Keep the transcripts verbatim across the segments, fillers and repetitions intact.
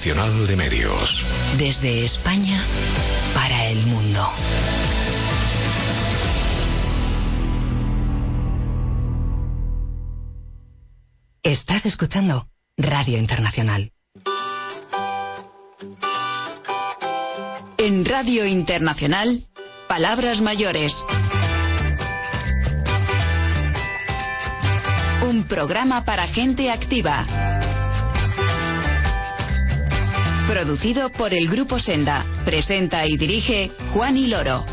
Internacional de Medios. Desde España para el mundo. Estás escuchando Radio Internacional. En Radio Internacional, Palabras Mayores. Un programa para gente activa. Producido por el Grupo Senda. Presenta y dirige Juan y Loro.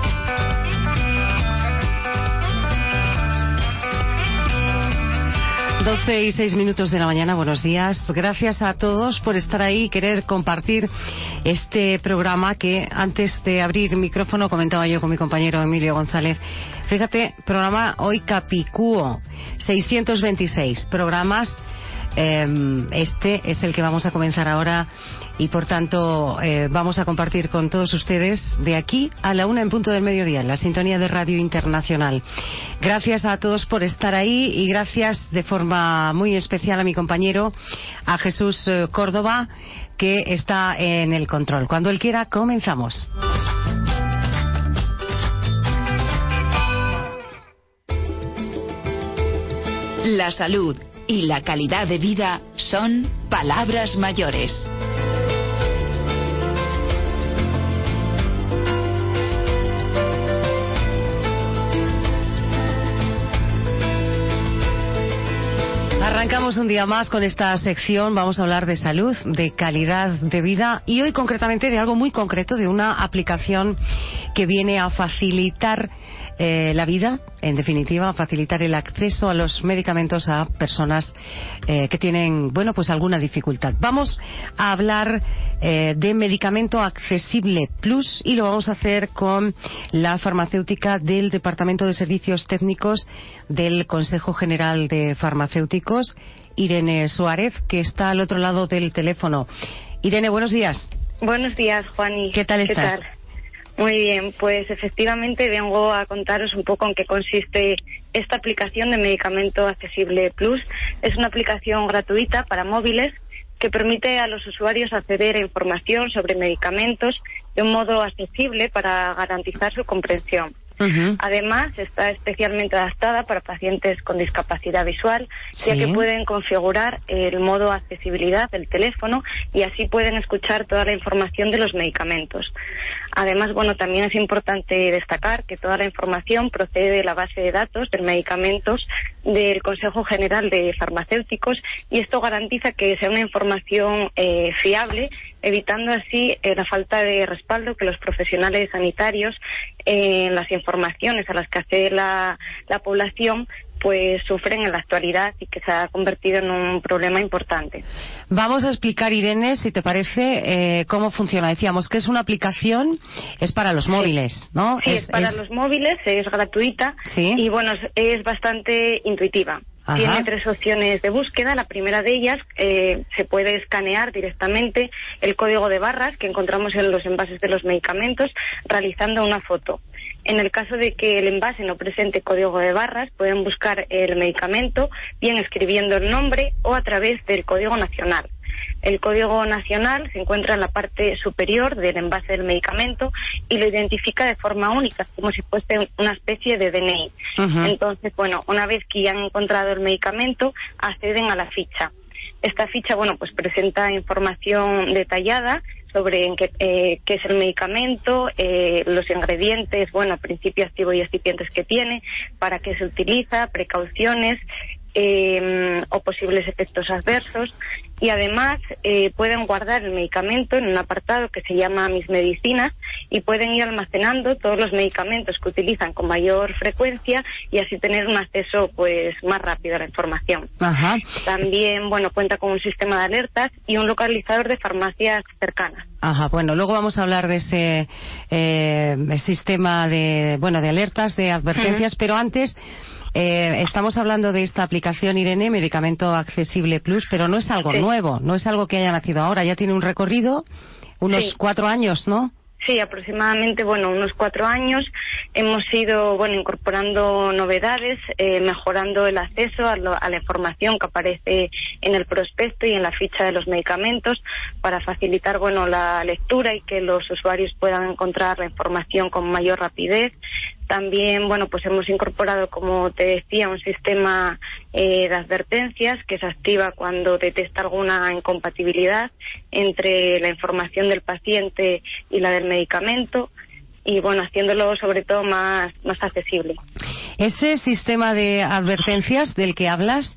doce y seis minutos de la mañana, buenos días. Gracias a todos por estar ahí y querer compartir este programa que antes de abrir micrófono comentaba yo con mi compañero Emilio González. Fíjate, programa hoy Capicúo, seiscientos veintiséis programas. Eh, este es el que vamos a comenzar ahora y por tanto eh, vamos a compartir con todos ustedes de aquí a la una en punto del mediodía en la sintonía de Radio Internacional. Gracias a todos por estar ahí y gracias de forma muy especial a mi compañero, a Jesús eh, Córdoba, que está en el control. Cuando él quiera, comenzamos. La salud y la calidad de vida son palabras mayores. Arrancamos un día más con esta sección. Vamos a hablar de salud, de calidad de vida y hoy concretamente de algo muy concreto, de una aplicación que viene a facilitar eh, la vida, en definitiva, a facilitar el acceso a los medicamentos a personas eh, que tienen, bueno, pues alguna dificultad. Vamos a hablar eh, de Medicamento Accesible Plus y lo vamos a hacer con la farmacéutica del Departamento de Servicios Técnicos del Consejo General de Farmacéuticos, Irene Suárez, que está al otro lado del teléfono. Irene, buenos días. Buenos días, Juani. ¿Qué tal estás? ¿Qué tal? Muy bien, pues efectivamente vengo a contaros un poco en qué consiste esta aplicación de Medicamento Accesible Plus. Es una aplicación gratuita para móviles que permite a los usuarios acceder a información sobre medicamentos de un modo accesible para garantizar su comprensión. Uh-huh. Además, está especialmente adaptada para pacientes con discapacidad visual, sí, ya que pueden configurar el modo accesibilidad del teléfono y así pueden escuchar toda la información de los medicamentos. Además, bueno, también es importante destacar que toda la información procede de la base de datos de medicamentos del Consejo General de Farmacéuticos y esto garantiza que sea una información eh, fiable, evitando así eh, la falta de respaldo que los profesionales sanitarios eh, en las informaciones a las que accede la, la población pues sufren en la actualidad y que se ha convertido en un problema importante. Vamos a explicar, Irene, si te parece, eh, cómo funciona. Decíamos que es una aplicación, es para los móviles, ¿no? Sí, es, es para es... los móviles, es gratuita, ¿sí? Y bueno, es, es bastante intuitiva. Ajá. Tiene tres opciones de búsqueda. La primera de ellas, eh, se puede escanear directamente el código de barras que encontramos en los envases de los medicamentos realizando una foto. En el caso de que el envase no presente código de barras, pueden buscar el medicamento bien escribiendo el nombre o a través del código nacional. El código nacional se encuentra en la parte superior del envase del medicamento y lo identifica de forma única, como si fuese una especie de D N I. Uh-huh. Entonces, bueno, una vez que ya han encontrado el medicamento, acceden a la ficha. Esta ficha, bueno, pues presenta información detallada sobre en qué, eh, qué es el medicamento, eh, los ingredientes, bueno, principio activo y excipientes que tiene, para qué se utiliza, precauciones eh, o posibles efectos adversos. Y además eh, pueden guardar el medicamento en un apartado que se llama Mis Medicinas y pueden ir almacenando todos los medicamentos que utilizan con mayor frecuencia y así tener un acceso pues más rápido a la información. Ajá. También, bueno, cuenta con un sistema de alertas y un localizador de farmacias cercanas. Ajá, bueno, luego vamos a hablar de ese eh, sistema de, bueno, de alertas, de advertencias, uh-huh. pero antes... Eh, estamos hablando de esta aplicación, Irene, Medicamento Accesible Plus, pero no es algo sí. nuevo, no es algo que haya nacido ahora, ya tiene un recorrido, unos sí. cuatro años, ¿no? Sí, aproximadamente, bueno, unos cuatro años. Hemos ido, bueno, incorporando novedades, eh, mejorando el acceso a, lo, a la información que aparece en el prospecto y en la ficha de los medicamentos para facilitar, bueno, la lectura y que los usuarios puedan encontrar la información con mayor rapidez. También, bueno, pues hemos incorporado, como te decía, un sistema eh, de advertencias que se activa cuando detecta alguna incompatibilidad entre la información del paciente y la del medicamento y, bueno, haciéndolo sobre todo más, más accesible. Ese sistema de advertencias del que hablas,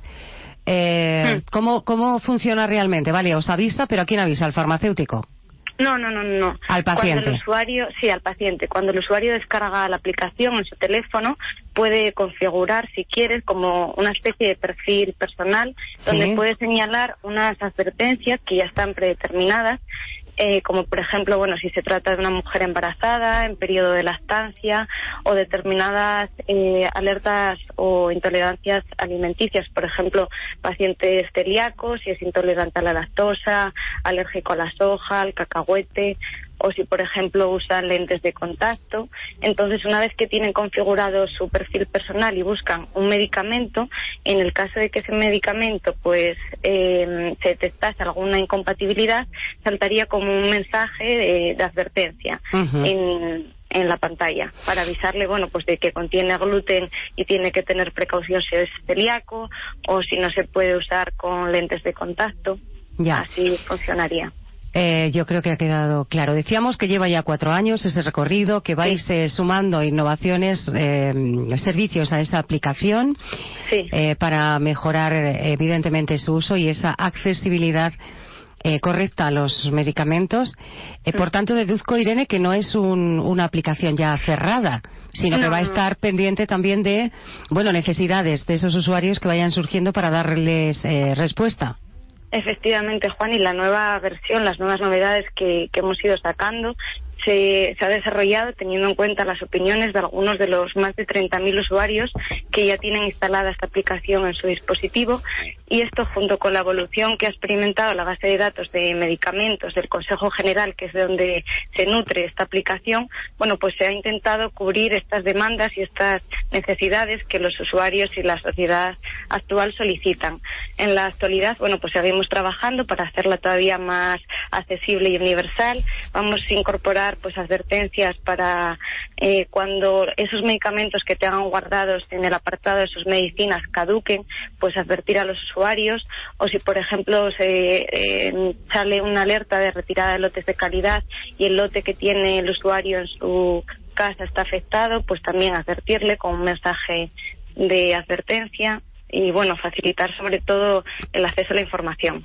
eh, hmm. ¿cómo, ¿cómo funciona realmente? Vale, os avisa, pero ¿a quién avisa? ¿Al farmacéutico? No, no, no, no. Al paciente. Cuando el usuario, sí, al paciente. Cuando el usuario descarga la aplicación en su teléfono, puede configurar, si quiere, como una especie de perfil personal, ¿sí? Donde puede señalar unas advertencias que ya están predeterminadas, eh, como por ejemplo, bueno, si se trata de una mujer embarazada, en periodo de lactancia, o determinadas eh, alertas o intolerancias alimenticias, por ejemplo, pacientes celíacos, si es intolerante a la lactosa, alérgico a la soja, al cacahuete, o si, por ejemplo, usan lentes de contacto. Entonces, una vez que tienen configurado su perfil personal y buscan un medicamento, en el caso de que ese medicamento pues eh, se detectase alguna incompatibilidad, saltaría como un mensaje de, de advertencia uh-huh. en, en la pantalla para avisarle, bueno, pues de que contiene gluten y tiene que tener precaución si es celíaco o si no se puede usar con lentes de contacto. Ya. Así funcionaría. Eh, yo creo que ha quedado claro. Decíamos que lleva ya cuatro años ese recorrido, que vais sí. eh, sumando innovaciones, eh, servicios a esa aplicación sí. eh, para mejorar eh, evidentemente su uso y esa accesibilidad eh, correcta a los medicamentos. Eh, por tanto, deduzco, Irene, que no es un, una aplicación ya cerrada, sino no, que va a estar no. pendiente también de, bueno, necesidades de esos usuarios que vayan surgiendo para darles eh, respuesta. Efectivamente, Juan, y la nueva versión, las nuevas novedades que, que hemos ido sacando se, se ha desarrollado teniendo en cuenta las opiniones de algunos de los más de treinta mil usuarios que ya tienen instalada esta aplicación en su dispositivo, y esto, junto con la evolución que ha experimentado la base de datos de medicamentos del Consejo General, que es de donde se nutre esta aplicación, bueno, pues se ha intentado cubrir estas demandas y estas necesidades que los usuarios y la sociedad actual solicitan. En la actualidad, bueno, pues seguimos trabajando para hacerla todavía más accesible y universal. Vamos a incorporar pues advertencias para eh, cuando esos medicamentos que tengan guardados en el apartado de sus medicinas caduquen, pues advertir a los usuarios, o si por ejemplo se eh, sale una alerta de retirada de lotes de calidad y el lote que tiene el usuario en su casa está afectado, pues también advertirle con un mensaje de advertencia y, bueno, facilitar sobre todo el acceso a la información.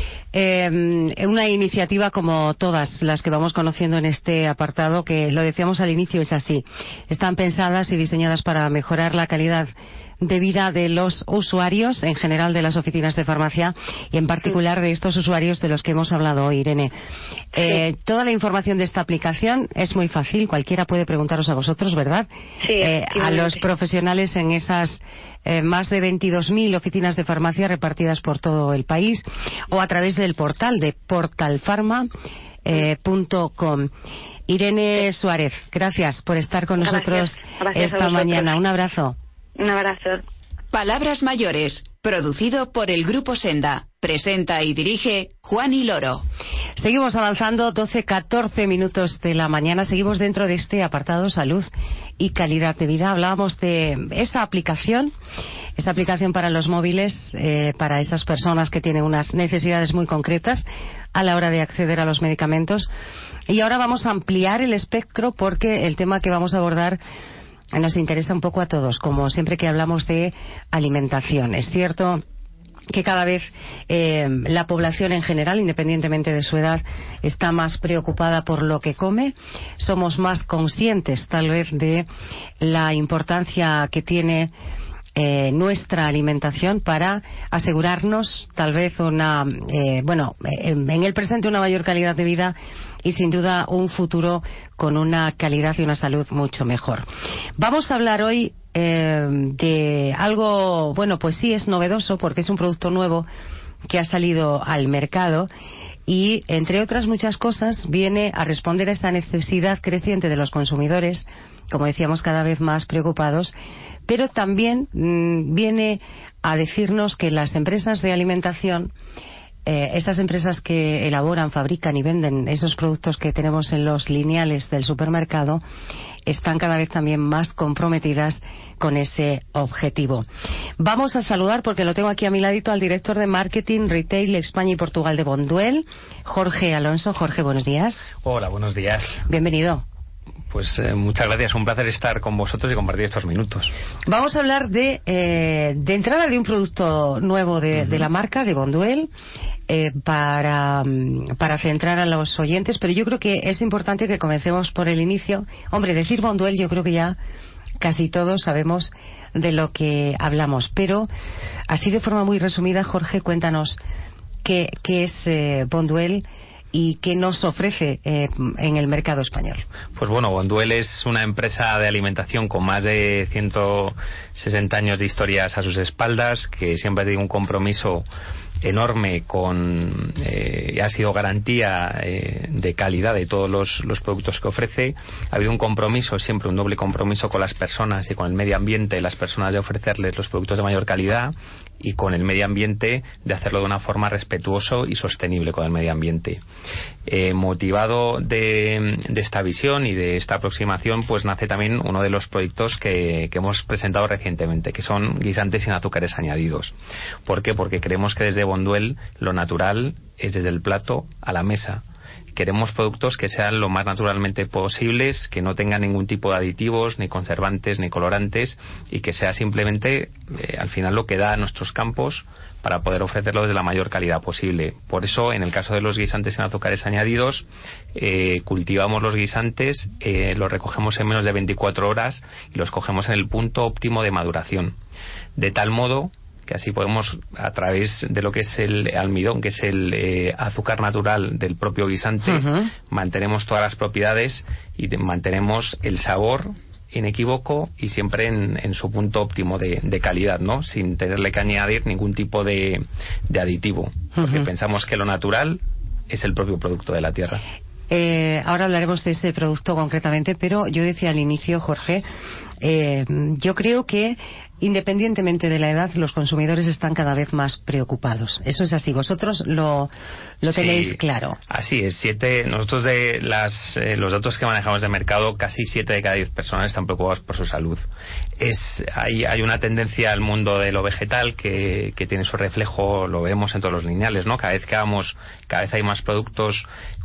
Eh, una iniciativa como todas las que vamos conociendo en este apartado, que lo decíamos al inicio, es así. Están pensadas y diseñadas para mejorar la calidad de vida de los usuarios, en general de las oficinas de farmacia, y en particular de estos usuarios de los que hemos hablado hoy, Irene. Eh, sí. Toda la información de esta aplicación es muy fácil, cualquiera puede preguntaros a vosotros, ¿verdad? Sí, eh, a los profesionales en esas eh, más de veintidós mil oficinas de farmacia repartidas por todo el país, o a través del portal de portal farma punto com. Eh, Irene Suárez, gracias por estar con gracias. nosotros Gracias esta mañana. Un abrazo. Un abrazo. Palabras mayores, producido por el Grupo Senda. Presenta y dirige Juan y Loro. Seguimos avanzando, doce catorce minutos de la mañana. Seguimos dentro de este apartado salud y calidad de vida. Hablábamos de esta aplicación, esta aplicación para los móviles, eh, para esas personas que tienen unas necesidades muy concretas a la hora de acceder a los medicamentos. Y ahora vamos a ampliar el espectro, porque el tema que vamos a abordar nos interesa un poco a todos, como siempre que hablamos de alimentación. Es cierto que cada vez eh, la población en general, independientemente de su edad, está más preocupada por lo que come. Somos más conscientes, tal vez, de la importancia que tiene eh, nuestra alimentación para asegurarnos, tal vez, una, eh, bueno, en, en el presente una mayor calidad de vida y, sin duda, un futuro con una calidad y una salud mucho mejor. Vamos a hablar hoy eh, de algo, bueno, pues sí es novedoso, porque es un producto nuevo que ha salido al mercado y, entre otras muchas cosas, viene a responder a esta necesidad creciente de los consumidores, como decíamos, cada vez más preocupados, pero también mmm, viene a decirnos que las empresas de alimentación, eh, estas empresas que elaboran, fabrican y venden esos productos que tenemos en los lineales del supermercado, están cada vez también más comprometidas con ese objetivo. Vamos a saludar, porque lo tengo aquí a mi ladito, al director de Marketing, Retail, España y Portugal de Bonduel, Jorge Alonso. Jorge, buenos días. Hola, buenos días. Bienvenido. Pues eh, muchas gracias, un placer estar con vosotros y compartir estos minutos. Vamos a hablar de, eh, de entrada de un producto nuevo de, uh-huh. de la marca, de Bonduel, eh, para, para centrar a los oyentes, pero yo creo que es importante que comencemos por el inicio. Hombre, decir Bonduel, yo creo que ya casi todos sabemos de lo que hablamos, pero así de forma muy resumida, Jorge, cuéntanos qué, qué es eh, Bonduel y qué nos ofrece eh, en el mercado español. Pues bueno, Bonduel es una empresa de alimentación con más de ciento sesenta años de historias a sus espaldas, que siempre ha tenido un compromiso enorme con eh, ha sido garantía eh, de calidad de todos los, los productos que ofrece. Ha habido un compromiso, siempre un doble compromiso con las personas y con el medio ambiente, las personas, de ofrecerles los productos de mayor calidad, y con el medio ambiente de hacerlo de una forma respetuoso y sostenible con el medio ambiente. Eh, motivado de, de esta visión y de esta aproximación, pues nace también uno de los proyectos que, que hemos presentado recientemente, que son guisantes sin azúcares añadidos. ¿Por qué? Porque creemos que desde Bonduel lo natural es desde el plato a la mesa. Queremos productos que sean lo más naturalmente posibles, que no tengan ningún tipo de aditivos, ni conservantes, ni colorantes, y que sea simplemente, eh, al final, lo que da a nuestros campos para poder ofrecerlo de la mayor calidad posible. Por eso, en el caso de los guisantes sin azúcares añadidos, eh, cultivamos los guisantes, eh, los recogemos en menos de veinticuatro horas y los cogemos en el punto óptimo de maduración. De tal modo que así podemos, a través de lo que es el almidón, que es el eh, azúcar natural del propio guisante, uh-huh. mantenemos todas las propiedades y de, mantenemos el sabor inequívoco y siempre en, en su punto óptimo de, de calidad, ¿no? Sin tenerle que añadir ningún tipo de, de aditivo, porque uh-huh. pensamos que lo natural es el propio producto de la tierra. Eh, ahora hablaremos de ese producto concretamente, pero yo decía al inicio, Jorge, eh, yo creo que independientemente de la edad, los consumidores están cada vez más preocupados. Eso es así. Vosotros lo, lo tenéis sí, claro. Así es. Siete, nosotros de las, eh, los datos que manejamos de mercado, casi siete de cada diez personas están preocupados por su salud. Es, hay, hay una tendencia al mundo de lo vegetal que, que tiene su reflejo, lo vemos en todos los lineales, ¿no? Cada vez que vamos, cada vez hay más productos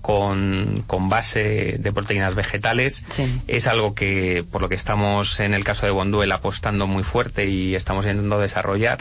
con, con base de proteínas vegetales. Sí. Es algo que, por lo que estamos en el caso de Bonduel apostando muy fuerte y estamos intentando desarrollar.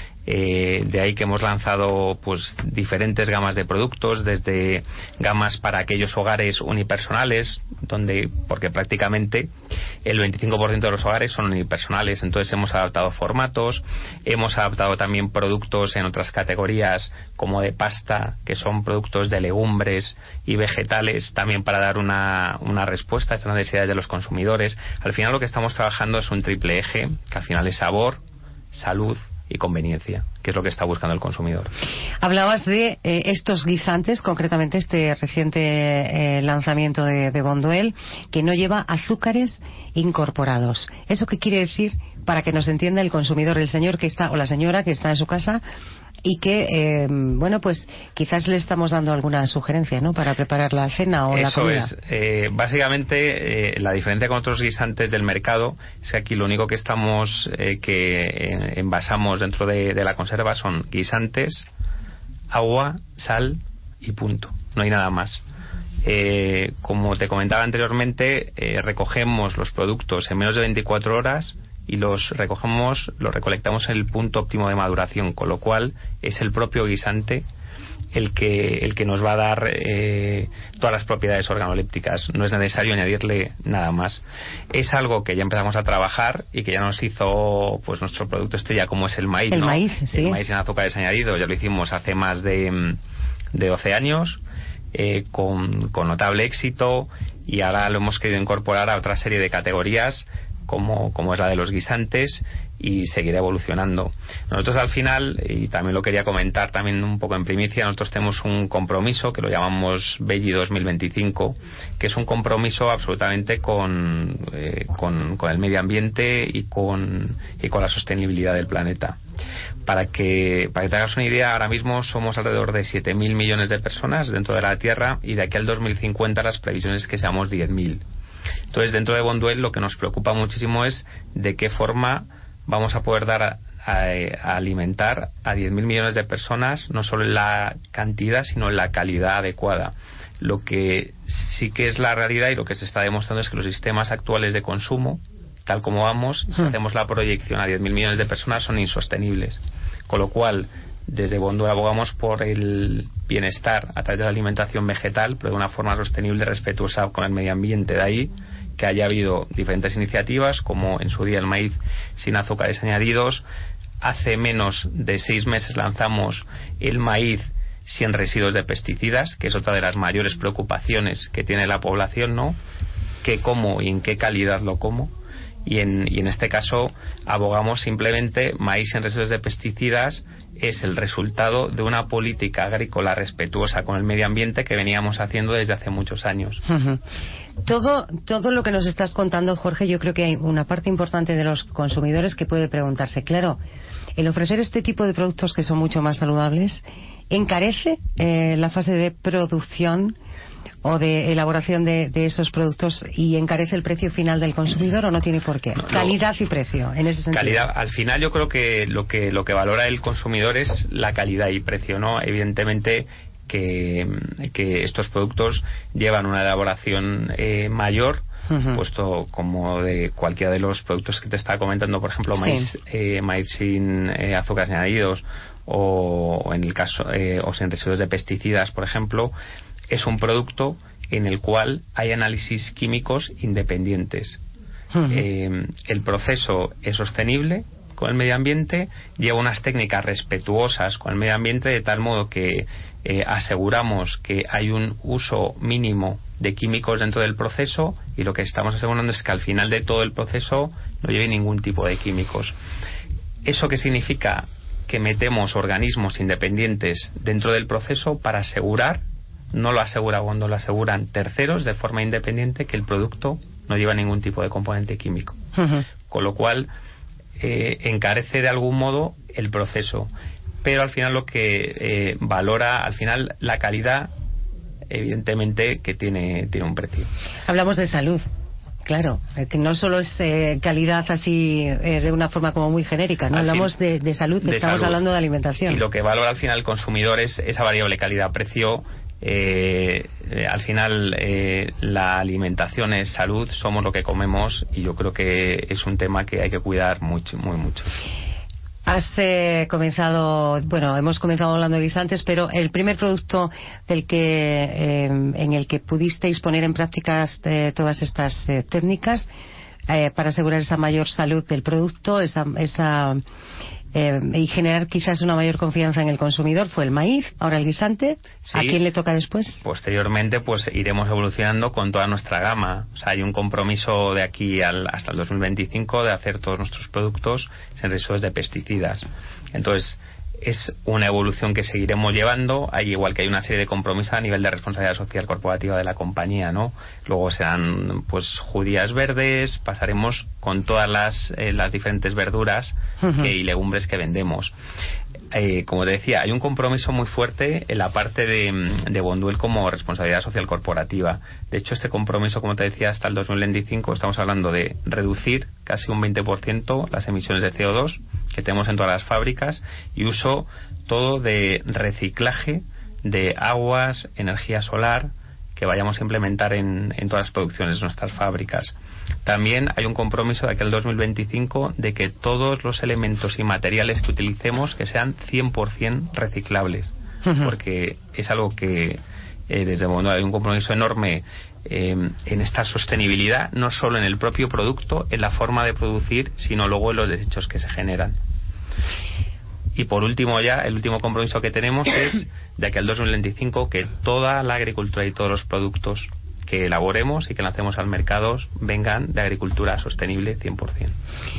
Eh, de ahí que hemos lanzado pues diferentes gamas de productos, desde gamas para aquellos hogares unipersonales, donde porque prácticamente el veinticinco por ciento de los hogares son unipersonales, entonces hemos adaptado formatos, hemos adaptado también productos en otras categorías como de pasta, que son productos de legumbres y vegetales, también para dar una, una respuesta a estas necesidades de los consumidores. Al final lo que estamos trabajando es un triple eje, que al final es sabor, salud y conveniencia, que es lo que está buscando el consumidor. Hablabas de eh, estos guisantes, concretamente este reciente eh, lanzamiento de, de Bonduel, que no lleva azúcares incorporados. ¿Eso qué quiere decir? Para que nos entienda el consumidor, el señor que está o la señora que está en su casa y que, eh, bueno, pues quizás le estamos dando alguna sugerencia, ¿no?, para preparar la cena o Eso la comida. Eso es. Eh, básicamente, eh, la diferencia con otros guisantes del mercado es que aquí lo único que estamos, eh, que eh, envasamos dentro de, de la conserva son guisantes, agua, sal y punto. No hay nada más. Eh, como te comentaba anteriormente, eh, recogemos los productos en menos de veinticuatro horas y los recogemos, los recolectamos en el punto óptimo de maduración, con lo cual es el propio guisante el que el que nos va a dar eh, todas las propiedades organolépticas. No es necesario añadirle nada más. Es algo que ya empezamos a trabajar y que ya nos hizo pues nuestro producto estrella, como es el maíz, el ¿no? maíz, sí. El maíz sin azúcares añadidos, ya lo hicimos hace más de, de doce años. Eh, con, con notable éxito, y ahora lo hemos querido incorporar a otra serie de categorías como, como es la de los guisantes, y seguirá evolucionando. Nosotros al final, y también lo quería comentar también un poco en primicia, nosotros tenemos un compromiso que lo llamamos Belli dos mil veinticinco, que es un compromiso absolutamente con, eh, con, con el medio ambiente y con, y con la sostenibilidad del planeta. Para que, para que te hagas una idea, ahora mismo somos alrededor de siete mil millones de personas dentro de la Tierra, y de aquí al dos mil cincuenta las previsiones es que seamos diez mil. Entonces, dentro de Bonduelle lo que nos preocupa muchísimo es de qué forma vamos a poder dar a, a, a alimentar a diez mil millones de personas, no solo en la cantidad, sino en la calidad adecuada. Lo que sí que es la realidad y lo que se está demostrando es que los sistemas actuales de consumo, tal como vamos, si hacemos la proyección a diez mil millones de personas, son insostenibles. Con lo cual, desde Bonduelle abogamos por el bienestar a través de la alimentación vegetal, pero de una forma sostenible, respetuosa con el medio ambiente. De ahí que haya habido diferentes iniciativas, como en su día el maíz sin azúcares añadidos. Hace menos de seis meses lanzamos el maíz sin residuos de pesticidas, que es otra de las mayores preocupaciones que tiene la población, ¿no? ¿Qué como y en qué calidad lo como? Y en, y en este caso abogamos simplemente maíz sin residuos de pesticidas. Es el resultado de una política agrícola respetuosa con el medio ambiente que veníamos haciendo desde hace muchos años. Uh-huh. Todo, todo lo que nos estás contando, Jorge, yo creo que hay una parte importante de los consumidores que puede preguntarse, claro, el ofrecer este tipo de productos que son mucho más saludables, ¿encarece eh, la fase de producción o de elaboración de, de esos productos y encarece el precio final del consumidor, o no tiene por qué? No, calidad no. Y precio, en ese sentido. Calidad, al final yo creo que lo que lo que valora el consumidor es la calidad y precio, ¿no? Evidentemente que, que estos productos llevan una elaboración eh, mayor, uh-huh. puesto como de cualquiera de los productos que te estaba comentando, por ejemplo, maíz, sí. eh, maíz sin eh, azúcares añadidos, o, o en el caso eh, o sin residuos de pesticidas, por ejemplo. Es un producto en el cual hay análisis químicos independientes. Uh-huh. Eh, el proceso es sostenible con el medio ambiente, lleva unas técnicas respetuosas con el medio ambiente, de tal modo que eh, aseguramos que hay un uso mínimo de químicos dentro del proceso, y lo que estamos asegurando es que al final de todo el proceso no lleve ningún tipo de químicos. ¿Eso qué significa? Que metemos organismos independientes dentro del proceso para asegurar, no lo asegura cuando lo aseguran terceros de forma independiente, que el producto no lleva ningún tipo de componente químico. Uh-huh. Con lo cual eh, encarece de algún modo el proceso, pero al final lo que eh, valora al final la calidad, evidentemente que tiene, tiene un precio. Hablamos de salud. Claro, que no solo es eh, calidad así eh, de una forma como muy genérica, no al hablamos fin, de, de salud, de estamos salud. Hablando de alimentación. Y lo que valora al final el consumidor es esa variable calidad-precio. Eh, eh, al final eh, la alimentación es salud, somos lo que comemos, y yo creo que es un tema que hay que cuidar mucho, muy mucho. Has eh, comenzado, bueno, hemos comenzado hablando de guisantes, pero el primer producto del que eh, en el que pudisteis poner en prácticas eh, todas estas eh, técnicas eh, para asegurar esa mayor salud del producto, esa, esa eh, y generar quizás una mayor confianza en el consumidor, fue el maíz, ahora el guisante. Sí. ¿A quién le toca después? Posteriormente pues iremos evolucionando con toda nuestra gama. O sea, hay un compromiso de aquí al, hasta el dos mil veinticinco de hacer todos nuestros productos sin residuos de pesticidas. Entonces es una evolución que seguiremos llevando. Hay, igual que hay una serie de compromisos a nivel de responsabilidad social corporativa de la compañía, ¿no? Luego serán pues judías verdes, pasaremos con todas las, eh, las diferentes verduras uh-huh. que, y legumbres que vendemos. Eh, como te decía, hay un compromiso muy fuerte en la parte de, de Bonduelle como responsabilidad social corporativa. De hecho, este compromiso, como te decía, hasta el dos mil veinticinco estamos hablando de reducir casi un veinte por ciento las emisiones de C O dos que tenemos en todas las fábricas, y uso todo de reciclaje de aguas, energía solar, que vayamos a implementar en, en todas las producciones de nuestras fábricas. También hay un compromiso de aquí al dos mil veinticinco de que todos los elementos y materiales que utilicemos que sean cien por ciento reciclables, uh-huh. porque es algo que eh, desde bueno, hay un compromiso enorme eh, en esta sostenibilidad, no solo en el propio producto, en la forma de producir, sino luego en los desechos que se generan. Y por último, ya el último compromiso que tenemos es de aquí al dos mil veinticinco que toda la agricultura y todos los productos que elaboremos y que lancemos al mercado vengan de agricultura sostenible cien por ciento.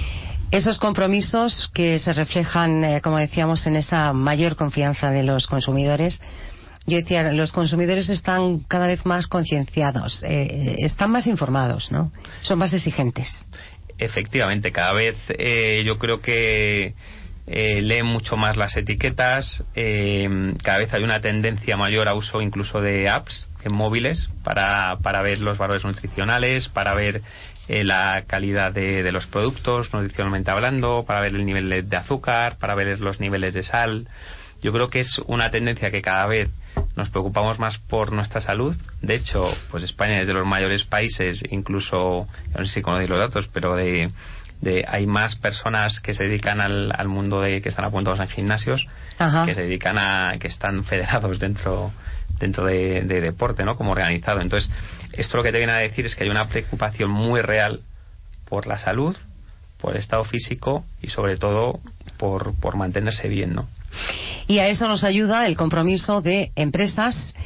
Esos compromisos que se reflejan, eh, como decíamos, en esa mayor confianza de los consumidores. Yo decía, los consumidores están cada vez más concienciados, eh, están más informados, ¿no? Son más exigentes. Efectivamente, cada vez eh, yo creo que eh, leen mucho más las etiquetas, eh, cada vez hay una tendencia mayor a uso incluso de apps en móviles para, para ver los valores nutricionales, para ver Eh, la calidad de, de los productos, nutricionalmente hablando, para ver el nivel de, de azúcar, para ver los niveles de sal. Yo creo que es una tendencia que cada vez nos preocupamos más por nuestra salud. De hecho, pues España es de los mayores países, incluso, no sé si conocéis los datos, pero de, de hay más personas que se dedican al, al mundo de que están apuntados en gimnasios, Ajá. que se dedican a, que están federados dentro dentro de, de deporte, ¿no? Como organizado. Entonces, esto lo que te viene a decir es que hay una preocupación muy real por la salud, por el estado físico y sobre todo por, por mantenerse bien, ¿no? Y a eso nos ayuda el compromiso de empresas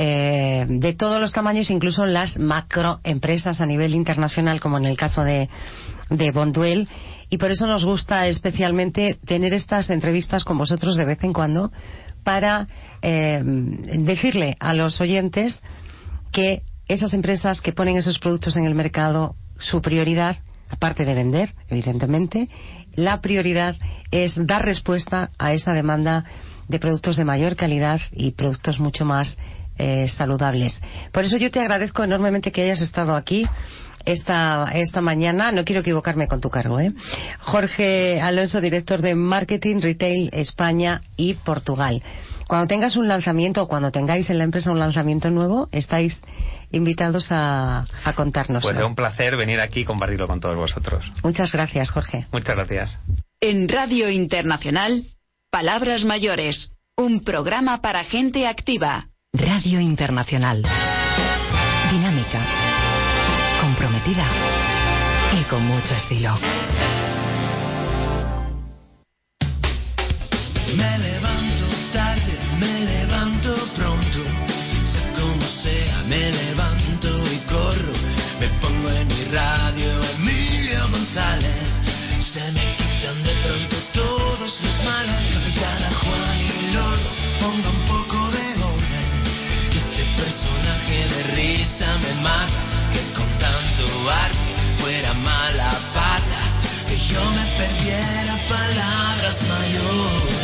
eh, de todos los tamaños, incluso las macroempresas a nivel internacional, como en el caso de, de Bonduelle. Y por eso nos gusta especialmente tener estas entrevistas con vosotros de vez en cuando, para eh, decirle a los oyentes que esas empresas que ponen esos productos en el mercado, su prioridad, aparte de vender, evidentemente, la prioridad es dar respuesta a esa demanda de productos de mayor calidad y productos mucho más eh, saludables. Por eso yo te agradezco enormemente que hayas estado aquí esta esta mañana. No quiero equivocarme con tu cargo, ¿eh? Jorge Alonso, director de Marketing Retail España y Portugal. Cuando tengas un lanzamiento o cuando tengáis en la empresa un lanzamiento nuevo, estáis invitados a, a contárnoslo. Pues es un placer venir aquí y compartirlo con todos vosotros. Muchas gracias, Jorge. Muchas gracias. En Radio Internacional, Palabras Mayores, un programa para gente activa. Radio Internacional. Dinámica, comprometida y con mucho estilo. Me levanto tarde, me levanto pronto, sea como sea, me levanto y corro, me pongo en mi radio Emilio González, se me quitan de pronto todos los males, cada Juan y Loro, ponga un poco de orden, que este personaje de risa me mata, que con tanto arte fuera mala pata, que yo me perdiera palabras mayores.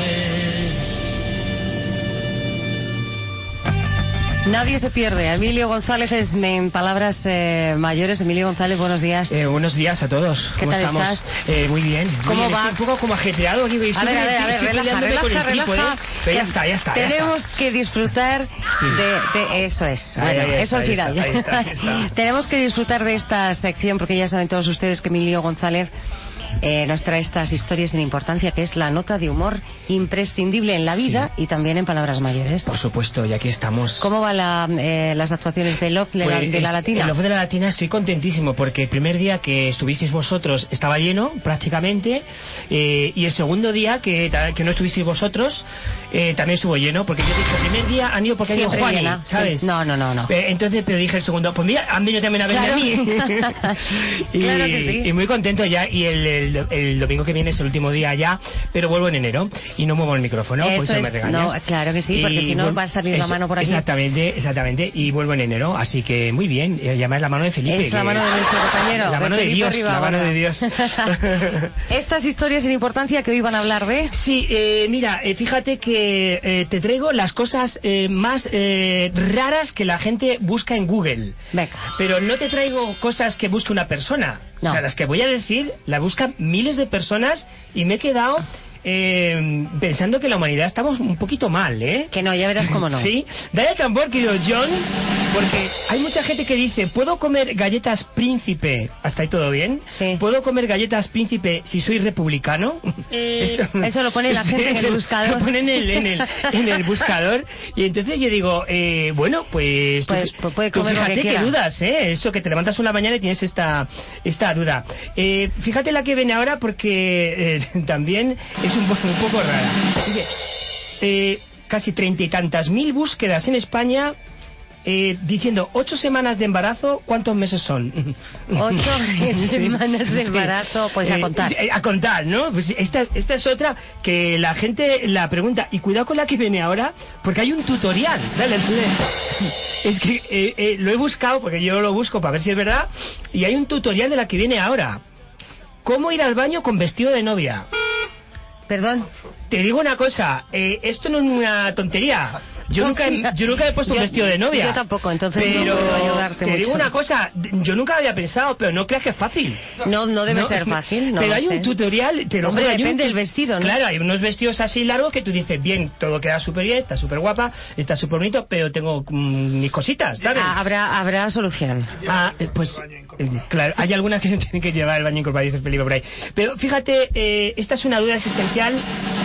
Nadie se pierde. Emilio González es en Palabras eh, Mayores. Emilio González, buenos días. Eh, buenos días a todos. ¿Qué ¿Cómo tal estamos? estás? Eh, muy bien. ¿Cómo muy bien. va? Estoy un poco como ajetreado aquí. A ver, a ver, a ver, relaja, relaja, relaja. Pero ya está, ya está. Ya Tenemos está. que disfrutar de, de... Eso es. Ahí, Bueno, ahí está, eso al ahí final. está, ahí está, ahí está. Tenemos que disfrutar de esta sección porque ya saben todos ustedes que Emilio González Eh, nos trae estas historias sin importancia, que es la nota de humor imprescindible en la vida, sí, y también en Palabras Mayores. Por supuesto, y aquí estamos. ¿Cómo van la, eh, las actuaciones de Love de, pues, la, de la Latina? El Love de la Latina estoy contentísimo porque el primer día que estuvisteis vosotros estaba lleno prácticamente, eh, y el segundo día que, que no estuvisteis vosotros eh, también estuvo lleno, porque yo dije el primer día han ido porque ha ido Juani, ¿sabes? Sí. No, no, no, no. Eh, entonces, pero dije el segundo, pues mira, han venido también a verme, claro, a mí. y, claro que sí. Y muy contento ya, y el, el, el domingo que viene es el último día ya, pero vuelvo en enero y no muevo el micrófono. Eso pues es, me regañas. No, claro que sí, porque y si no va a salir eso, la mano por aquí. Exactamente, exactamente, y vuelvo en enero, así que muy bien. Y además la mano de Felipe. Es la mano de nuestro compañero. La mano de, de Dios, Rivas, la mano de Dios. Estas historias sin importancia que hoy van a hablar de... Sí, eh, mira, eh, fíjate que eh, te traigo las cosas eh, más eh, raras que la gente busca en Google. Venga. Pero no te traigo cosas que busque una persona. No. O sea, las que voy a decir las buscan miles de personas y me he quedado eh, pensando que la humanidad estamos un poquito mal, ¿eh? Que no, ya verás cómo no. Sí, dale al tambor, querido John, porque hay mucha gente que dice, ¿puedo comer galletas Príncipe? ¿Hasta ahí todo bien? Sí. ¿Puedo comer galletas Príncipe si soy republicano? Eh, Esto, eso lo pone la gente en el buscador. Lo ponen en el, en el, en el buscador. Y entonces yo digo, eh, bueno, pues... Pues, tú, pues puede comer tú fíjate lo que quiera. Que dudas, ¿eh? Eso que te levantas una mañana y tienes esta, esta duda. Eh, fíjate la que viene ahora porque eh, también es un, un poco rara. Dice, eh, casi treinta y tantas mil búsquedas en España eh, diciendo ocho semanas de embarazo, ¿cuántos meses son? Ocho semanas de embarazo, pues a contar. Eh, a contar, ¿no? Pues esta, esta es otra que la gente la pregunta, y cuidado con la que viene ahora, porque hay un tutorial. Dale, dale. Es que eh, eh, lo he buscado, porque yo lo busco para ver si es verdad, y hay un tutorial de la que viene ahora. ¿Cómo ir al baño con vestido de novia? Perdón. Te digo una cosa, eh, esto no es una tontería. Yo nunca, he, yo nunca he puesto yo, un vestido de novia. Yo tampoco, entonces pero no puedo ayudarte te mucho. Te digo una cosa, yo nunca lo había pensado, pero no creas que es fácil. No, no debe no, ser fácil, no. Pero hay sé. un tutorial, te lo Hombre, juro, depende un, del vestido, ¿no? Claro, hay unos vestidos así largos que tú dices, bien, todo queda súper bien, está súper guapa, está súper bonito, pero tengo mmm, mis cositas, ¿sabes? Ah, habrá, habrá solución. Ah, pues, eh, claro, hay algunas que tienen que llevar el baño incorporado, dice Felipe por ahí. Pero fíjate, eh, esta es una duda existencial.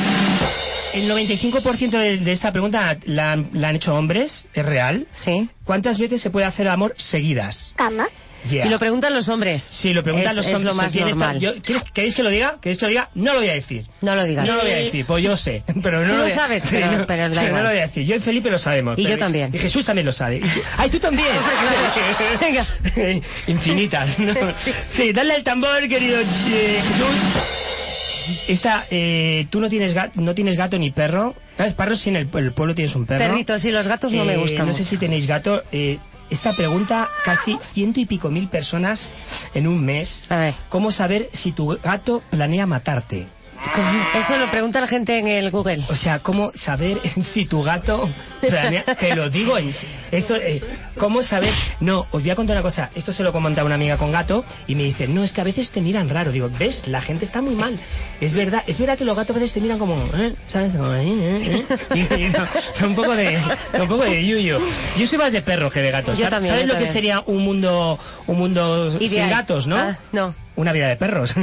El noventa y cinco por ciento de, de esta pregunta la, la han hecho hombres, ¿es real? Sí. ¿Cuántas veces se puede hacer amor seguidas? ¿Cama? Yeah. Y lo preguntan los hombres. Sí, lo preguntan es, los hombres. Es lo más normal. Yo, ¿Queréis que lo diga? ¿Queréis que lo diga? No lo voy a decir. No lo digas. No lo voy a decir, pues yo sé. Pero no tú lo, lo sabes, a, pero, no, pero, pero no lo voy a decir. Yo y Felipe lo sabemos. Y pero, yo también. Y Jesús también lo sabe. ¡Ay, tú también! Venga. Infinitas, ¿no? Sí, dale el tambor, querido eh, Jesús. Esta, eh, tú no tienes, gato, no tienes gato ni perro. ¿Sabes? Perros sí, en el, el pueblo tienes un perro. Perritos, sí, los gatos no eh, me gustan. No sé si tenéis gato. Eh, esta pregunta, casi ciento y pico mil personas en un mes. A ver. ¿Cómo saber si tu gato planea matarte? Eso lo pregunta la gente en el Google. O sea, ¿cómo saber si tu gato planea? Te lo digo, esto, eh, ¿cómo saber? No, os voy a contar una cosa. Esto se lo comentaba una amiga con gato y me dice, no, es que a veces te miran raro. Digo, ¿ves? La gente está muy mal. Es verdad, es verdad que los gatos a veces te miran como, ¿eh? ¿Sabes? Como, ¿eh? ¿eh? Y, y no, un poco de, un poco de yuyo. Yo soy más de perro que de gatos. Yo ¿Sabes, también, ¿sabes yo lo también. que sería un mundo, un mundo Ideal. sin gatos, no? Ah, no. Una vida de perros.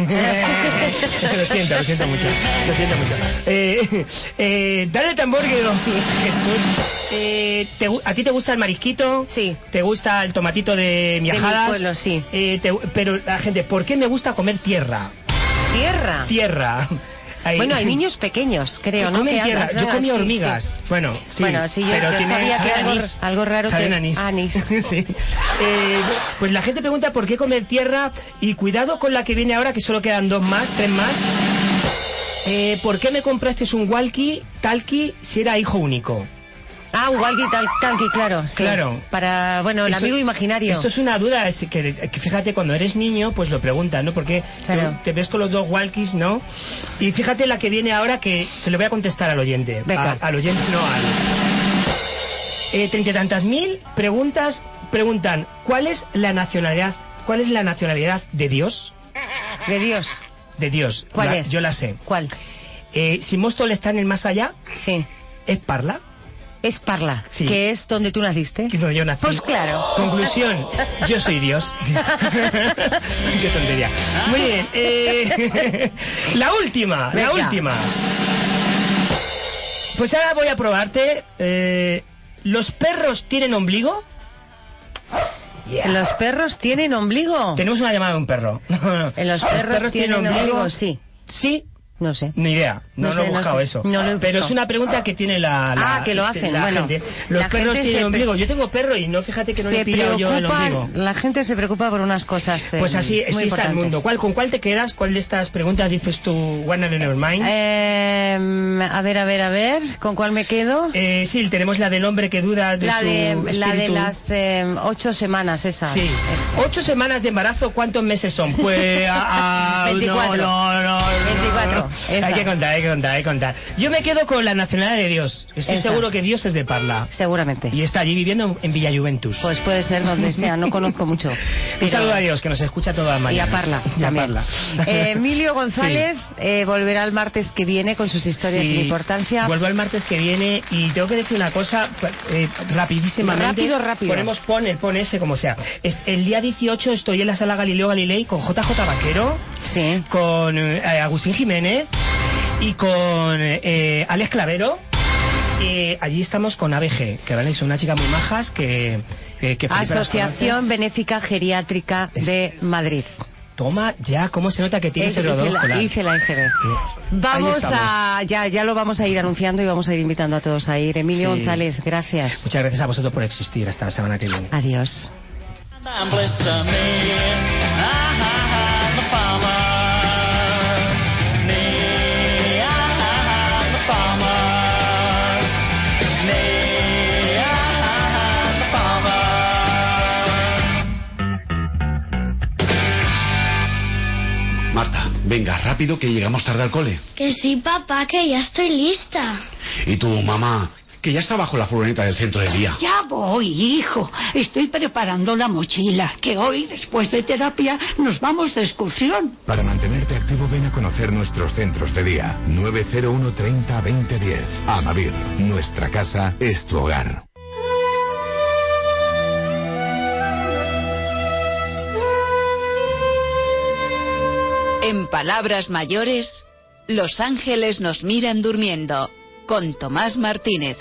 Lo siento, lo siento mucho. Lo siento mucho. Eh, eh, dale el tambor, que Jesús. Eh, te, ¿A ti te gusta el marisquito? Sí. ¿Te gusta el tomatito de miajadas? De mi pueblo, sí. Eh, te, pero la gente, ¿por qué me gusta comer tierra? ¿Tierra? Tierra. Hay, bueno, hay niños pequeños, creo, ¿no? Que tierra. Andas, yo comí sí, hormigas. Sí. Bueno, sí. Bueno, sí, yo, pero yo tiene, sabía que algo, anís. algo raro Saben que... anís. anís. Sí. Eh, pues la gente pregunta por qué comer tierra y cuidado con la que viene ahora, que solo quedan dos más, tres más. Eh, ¿Por qué me compraste un walkie talkie si era hijo único? Ah, un walkie-talkie, claro. Sí. Claro. Para, bueno, el esto, amigo imaginario. Esto es una duda, es que, que fíjate, cuando eres niño, pues lo preguntan, ¿no? Porque claro. te, te ves con los dos walkies, ¿no? Y fíjate la que viene ahora, que se lo voy a contestar al oyente. Venga. A, al oyente, no al... Eh, treinta y tantas mil preguntas preguntan, ¿cuál es la nacionalidad, cuál es la nacionalidad de Dios? De Dios. De Dios. ¿Cuál la, es? Yo la sé. ¿Cuál? Eh, si Móstol está en el más allá, sí. ¿es Parla? Es Parla, sí. Que es donde tú naciste. Donde yo nací. Pues claro. Conclusión, yo soy Dios. Qué tontería. Muy bien. Eh, la última, Venga. la última. Pues ahora voy a probarte. Eh, ¿Los perros tienen ombligo? Yeah. ¿Los perros tienen ombligo? Tenemos una llamada de un perro. ¿En los perros, ¿Los perros tienen, tienen ombligo? ombligo? Sí. Sí. No sé. Ni idea. No, no lo sé, he buscado no sé. eso. No lo he Pero es una pregunta que tiene la... la ah, que lo hacen. La bueno, gente. Los perros tienen ombligo. Yo tengo perro y no, fíjate que no le he pillado yo el ombligo. La gente se preocupa por unas cosas eh, Pues así, así está el mundo. ¿Cuál, ¿Con cuál te quedas? ¿Cuál de estas preguntas dices tú, One in Your Mind? Eh, a ver, a ver, a ver. ¿Con cuál me quedo? Eh, sí, tenemos la del hombre que duda de la su de espíritu. La de las eh, ocho semanas, esa. Sí. Esa. Ocho semanas de embarazo, ¿cuántos meses son? Pues a... a veinticuatro. No, no, no, veinticuatro. No. Hay que contar, hay que contar, hay que contar. Yo me quedo con la nacionalidad de Dios. Estoy esa. seguro que Dios es de Parla. Seguramente. Y está allí viviendo en Villa Juventus. Pues puede ser donde sea, no conozco mucho. Pero... Un saludo a Dios, que nos escucha toda la mañana. Y a Parla, y también. a Parla. Eh, Emilio González sí. eh, volverá el martes que viene con sus historias sí, sin importancia. Vuelvo el martes que viene y tengo que decir una cosa eh, rapidísimamente. Rápido, rápido. Ponemos pon, el pon ese como sea. Es, el día dieciocho estoy en la sala Galileo Galilei con J J Vaquero, sí. con eh, Agustín Jiménez y con eh, Alex Clavero. Eh, allí estamos con A B G, que ¿vale? Son unas chicas muy majas que... que, que Asociación Benéfica Geriátrica de Madrid. Toma ya, ¿cómo se nota que tienes el odonto? Hice la E G B. Vamos a, ya, ya lo vamos a ir anunciando y vamos a ir invitando a todos a ir. Emilio sí. González, gracias. Muchas gracias a vosotros por existir hasta la semana que viene. Adiós. Marta, venga, rápido que llegamos tarde al cole. Que sí, papá, que ya estoy lista. ¿Y tú, mamá? Que ya está bajo la furgoneta del centro de día. Ya voy, hijo. Estoy preparando la mochila, que hoy, después de terapia, nos vamos de excursión. Para mantenerte activo, ven a conocer nuestros centros de día. nueve cero uno treinta veinte diez. Amavir, nuestra casa es tu hogar. En Palabras Mayores, Los ángeles nos miran durmiendo, con Tomás Martínez.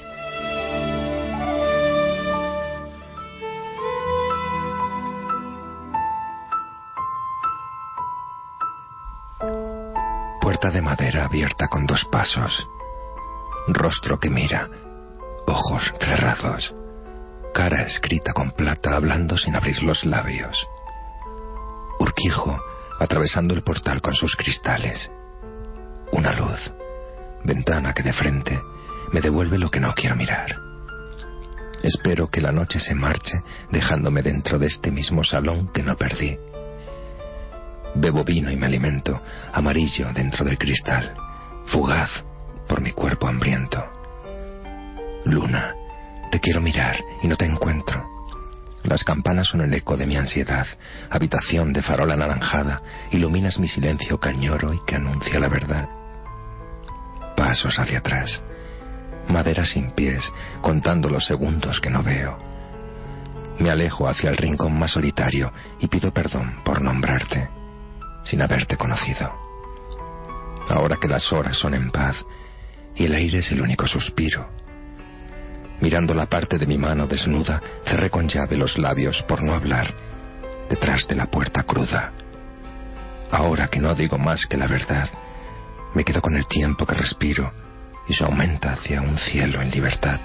Puerta de madera abierta con dos pasos. Rostro que mira. Ojos cerrados. Cara escrita con plata hablando sin abrir los labios. Urquijo atravesando el portal con sus cristales. Una luz. Ventana que de frente me devuelve lo que no quiero mirar. Espero que la noche se marche dejándome dentro de este mismo salón que no perdí. Bebo vino y me alimento, amarillo dentro del cristal, fugaz por mi cuerpo hambriento. Luna, te quiero mirar y no te encuentro. Las campanas son el eco de mi ansiedad. Habitación de farol anaranjada, iluminas mi silencio cañoro y que anuncia la verdad. Pasos hacia atrás, madera sin pies, contando los segundos que no veo. Me alejo hacia el rincón más solitario y pido perdón por nombrarte, sin haberte conocido. Ahora que las horas son en paz y el aire es el único suspiro, mirando la parte de mi mano desnuda, cerré con llave los labios por no hablar, detrás de la puerta cruda. Ahora que no digo más que la verdad, me quedo con el tiempo que respiro y se aumenta hacia un cielo en libertad.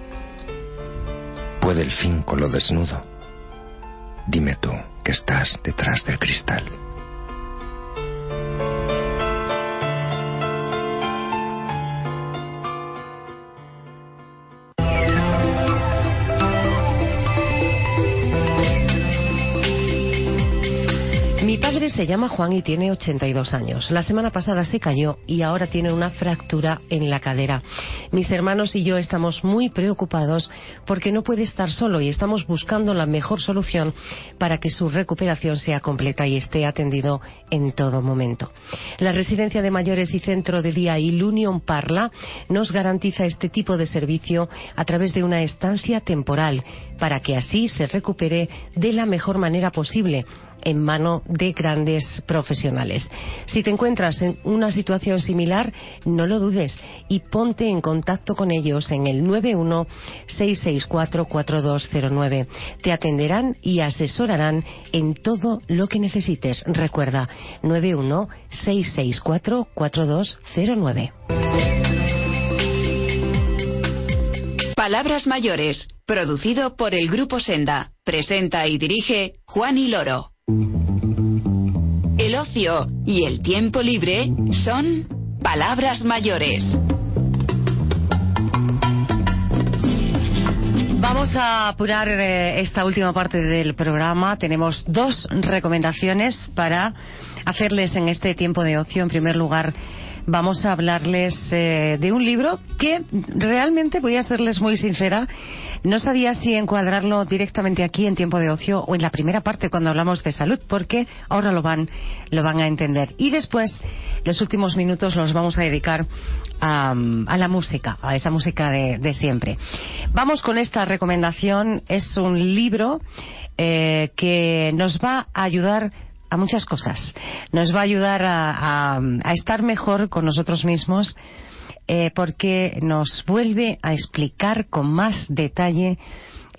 ¿Puede el fin con lo desnudo? Dime tú que estás detrás del cristal. Mi padre se llama Juan y tiene ochenta y dos años. La semana pasada se cayó y ahora tiene una fractura en la cadera. Mis hermanos y yo estamos muy preocupados porque no puede estar solo y estamos buscando la mejor solución para que su recuperación sea completa y esté atendido en todo momento. La Residencia de Mayores y Centro de Día Ilunion Parla nos garantiza este tipo de servicio a través de una estancia temporal para que así se recupere de la mejor manera posible en mano de grandes profesionales. Si te encuentras en una situación similar, no lo dudes y ponte en contacto con ellos en el nueve uno seis seis cuatro cuatro dos cero nueve. Te atenderán y asesorarán en todo lo que necesites. Recuerda, nueve uno seis seis cuatro cuatro dos cero nueve. Palabras Mayores, producido por el Grupo Senda. Presenta y dirige Juani Loro. El ocio y el tiempo libre son Palabras Mayores. Vamos a apurar eh, esta última parte del programa. Tenemos dos recomendaciones para hacerles en este tiempo de ocio. En primer lugar, vamos a hablarles eh, de un libro que realmente, voy a serles muy sincera, no sabía si encuadrarlo directamente aquí en tiempo de ocio o en la primera parte cuando hablamos de salud, porque ahora lo van, lo van a entender. Y después, los últimos minutos los vamos a dedicar a, a la música, a esa música de, de siempre. Vamos con esta recomendación. Es un libro eh, que nos va a ayudar a muchas cosas. Nos va a ayudar a, a, a estar mejor con nosotros mismos, eh, porque nos vuelve a explicar con más detalle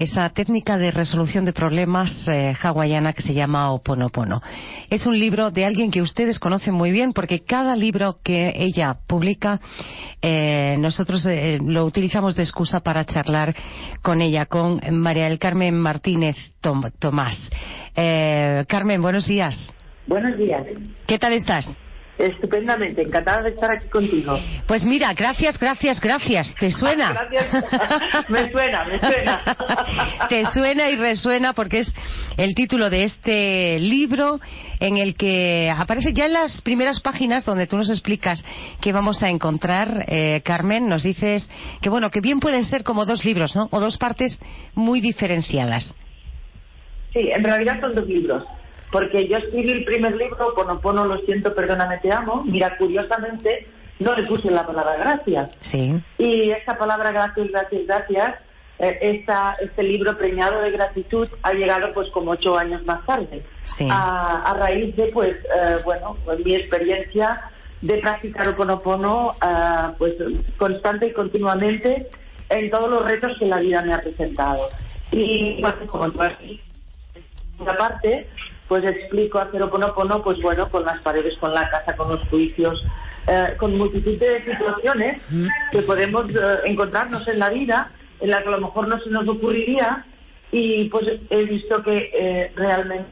esa técnica de resolución de problemas eh, hawaiana que se llama Ho'oponopono. Es un libro de alguien que ustedes conocen muy bien, porque cada libro que ella publica eh, nosotros eh, lo utilizamos de excusa para charlar con ella, con María del Carmen Martínez Tom, Tomás. Eh, Carmen, buenos días. Buenos días. ¿Qué tal estás? Estupendamente, encantada de estar aquí contigo. Pues mira, gracias, gracias, gracias. ¿Te suena? Gracias. Me suena, me suena. Te suena y resuena porque es el título de este libro en el que aparece ya en las primeras páginas donde tú nos explicas qué vamos a encontrar, eh, Carmen. Nos dices que, bueno, que bien pueden ser como dos libros, ¿no? O dos partes muy diferenciadas. Sí, en realidad son dos libros. Porque yo escribí el primer libro, Ho'oponopono, lo siento, perdóname, te amo. Mira, curiosamente, no le puse la palabra gracias. Sí. Y esta palabra gracias, gracias, gracias, eh, esta, este libro preñado de gratitud ha llegado pues como ocho años más tarde. Sí. A, a raíz de, pues, eh, bueno, pues mi experiencia de practicar Ho'oponopono, eh, pues, constante y continuamente en todos los retos que la vida me ha presentado. Y, bueno, como tú has dicho, una parte, pues explico hacer Ho'oponopono, pues bueno, con las paredes, con la casa, con los juicios, eh, con multitud de situaciones que podemos eh, encontrarnos en la vida, en la que a lo mejor no se nos ocurriría, y pues he visto que eh, realmente...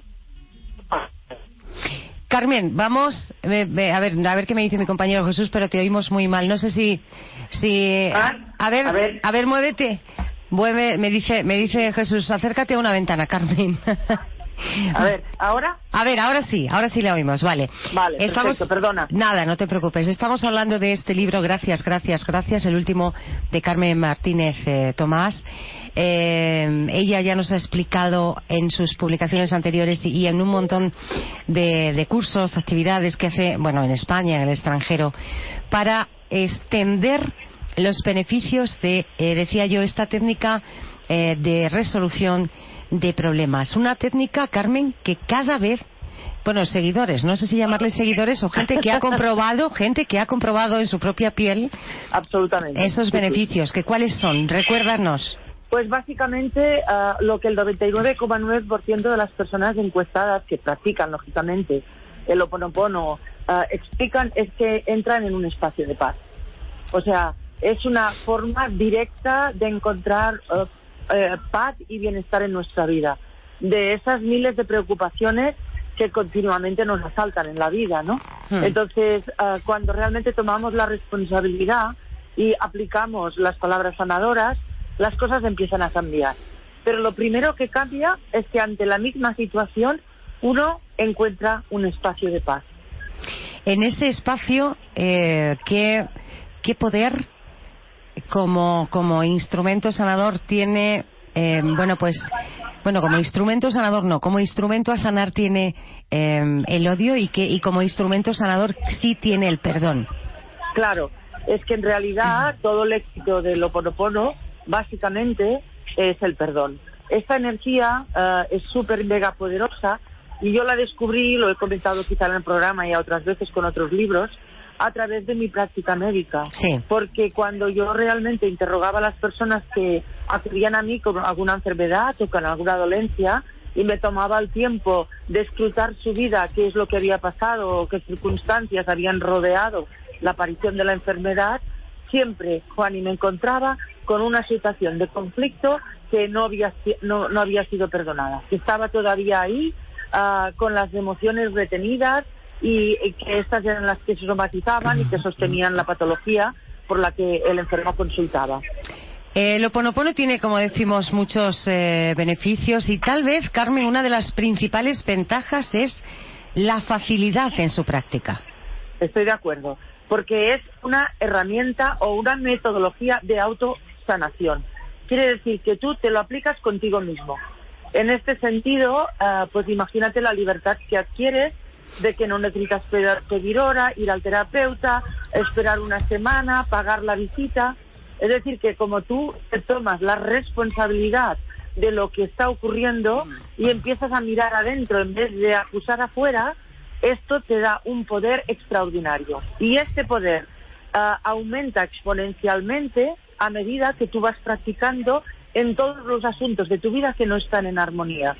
Carmen, vamos, eh, a ver, a ver qué me dice mi compañero Jesús, pero te oímos muy mal. No sé si, si, ¿Ah? a ver, a ver, a ver, muévete. Mueve, me dice, me dice Jesús, acércate a una ventana, Carmen. A ver, ¿ahora? A ver, ahora sí, ahora sí le oímos, vale. Vale, Estamos... perfecto, perdona. Nada, no te preocupes. Estamos hablando de este libro, Gracias, Gracias, Gracias, el último de Carmen Martínez eh, Tomás. Eh, ella ya nos ha explicado en sus publicaciones anteriores y, y en un montón de, de cursos, actividades que hace, bueno, en España, en el extranjero, para extender los beneficios de, eh, decía yo, esta técnica eh, de resolución de problemas. Una técnica, Carmen, que cada vez, bueno, seguidores, no sé si llamarles seguidores o gente que ha comprobado, gente que ha comprobado en su propia piel absolutamente esos beneficios. ¿Que cuáles son? Recuérdanos. Pues básicamente uh, lo que el noventa y nueve coma nueve por ciento de las personas encuestadas que practican, lógicamente, el Ho'oponopono, uh, explican es que entran en un espacio de paz. O sea, es una forma directa de encontrar uh, Eh, paz y bienestar en nuestra vida, de esas miles de preocupaciones que continuamente nos asaltan en la vida, ¿no? Hmm. Entonces, uh, cuando realmente tomamos la responsabilidad y aplicamos las palabras sanadoras, las cosas empiezan a cambiar. Pero lo primero que cambia es que ante la misma situación uno encuentra un espacio de paz. En ese espacio, eh, ¿qué, qué poder como como instrumento sanador tiene, eh, bueno, pues, bueno, como instrumento sanador no, como instrumento a sanar tiene eh, el odio y que y como instrumento sanador sí tiene el perdón? Claro, es que en realidad todo el éxito del Ho'oponopono básicamente es el perdón. Esta energía uh, es súper mega poderosa y yo la descubrí, lo he comentado quizá en el programa y otras veces con otros libros, a través de mi práctica médica. Sí. Porque cuando yo realmente interrogaba a las personas que acudían a mí con alguna enfermedad o con alguna dolencia y me tomaba el tiempo de escrutar su vida, qué es lo que había pasado o qué circunstancias habían rodeado la aparición de la enfermedad, siempre, Juani, me encontraba con una situación de conflicto que no había, no, no había sido perdonada, que estaba todavía ahí, uh, con las emociones retenidas, y que estas eran las que se somatizaban y que sostenían la patología por la que el enfermo consultaba. El Ho'oponopono tiene, como decimos, muchos eh, beneficios y tal vez, Carmen, una de las principales ventajas es la facilidad en su práctica. Estoy de acuerdo, porque es una herramienta o una metodología de autosanación. Quiere decir que tú te lo aplicas contigo mismo. En este sentido, uh, pues imagínate la libertad que adquieres de que no necesitas pedir hora, ir al terapeuta, esperar una semana, pagar la visita. Es decir, que como tú te tomas la responsabilidad de lo que está ocurriendo y empiezas a mirar adentro en vez de acusar afuera, esto te da un poder extraordinario. Y este poder uh, aumenta exponencialmente a medida que tú vas practicando en todos los asuntos de tu vida que no están en armonía.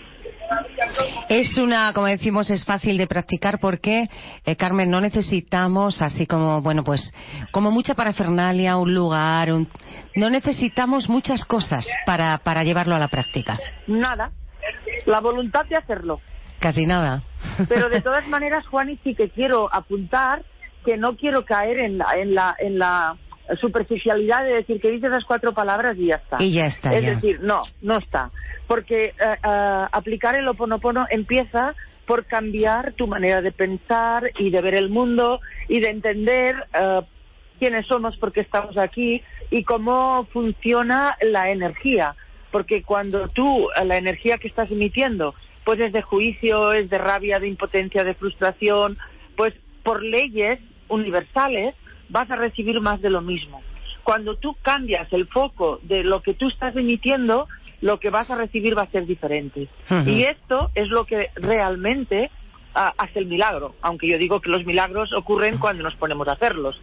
Es una, como decimos, es fácil de practicar porque, eh, Carmen, no necesitamos así como, bueno, pues, como mucha parafernalia, un lugar, un... no necesitamos muchas cosas para, para llevarlo a la práctica. Nada, la voluntad de hacerlo. Casi nada. Pero de todas maneras, Juani, sí que quiero apuntar que no quiero caer en la, en la, en la superficialidad de decir que dices las cuatro palabras y ya está. Y ya está. Es ya. decir, no, no está. Porque uh, uh, aplicar el Ho'oponopono empieza por cambiar tu manera de pensar y de ver el mundo y de entender uh, quiénes somos, por qué estamos aquí y cómo funciona la energía. Porque cuando tú, la energía que estás emitiendo, pues es de juicio, es de rabia, de impotencia, de frustración, pues por leyes universales vas a recibir más de lo mismo. Cuando tú cambias el foco de lo que tú estás emitiendo, lo que vas a recibir va a ser diferente. Uh-huh. Y esto es lo que realmente uh, hace el milagro, aunque yo digo que los milagros ocurren cuando nos ponemos a hacerlos.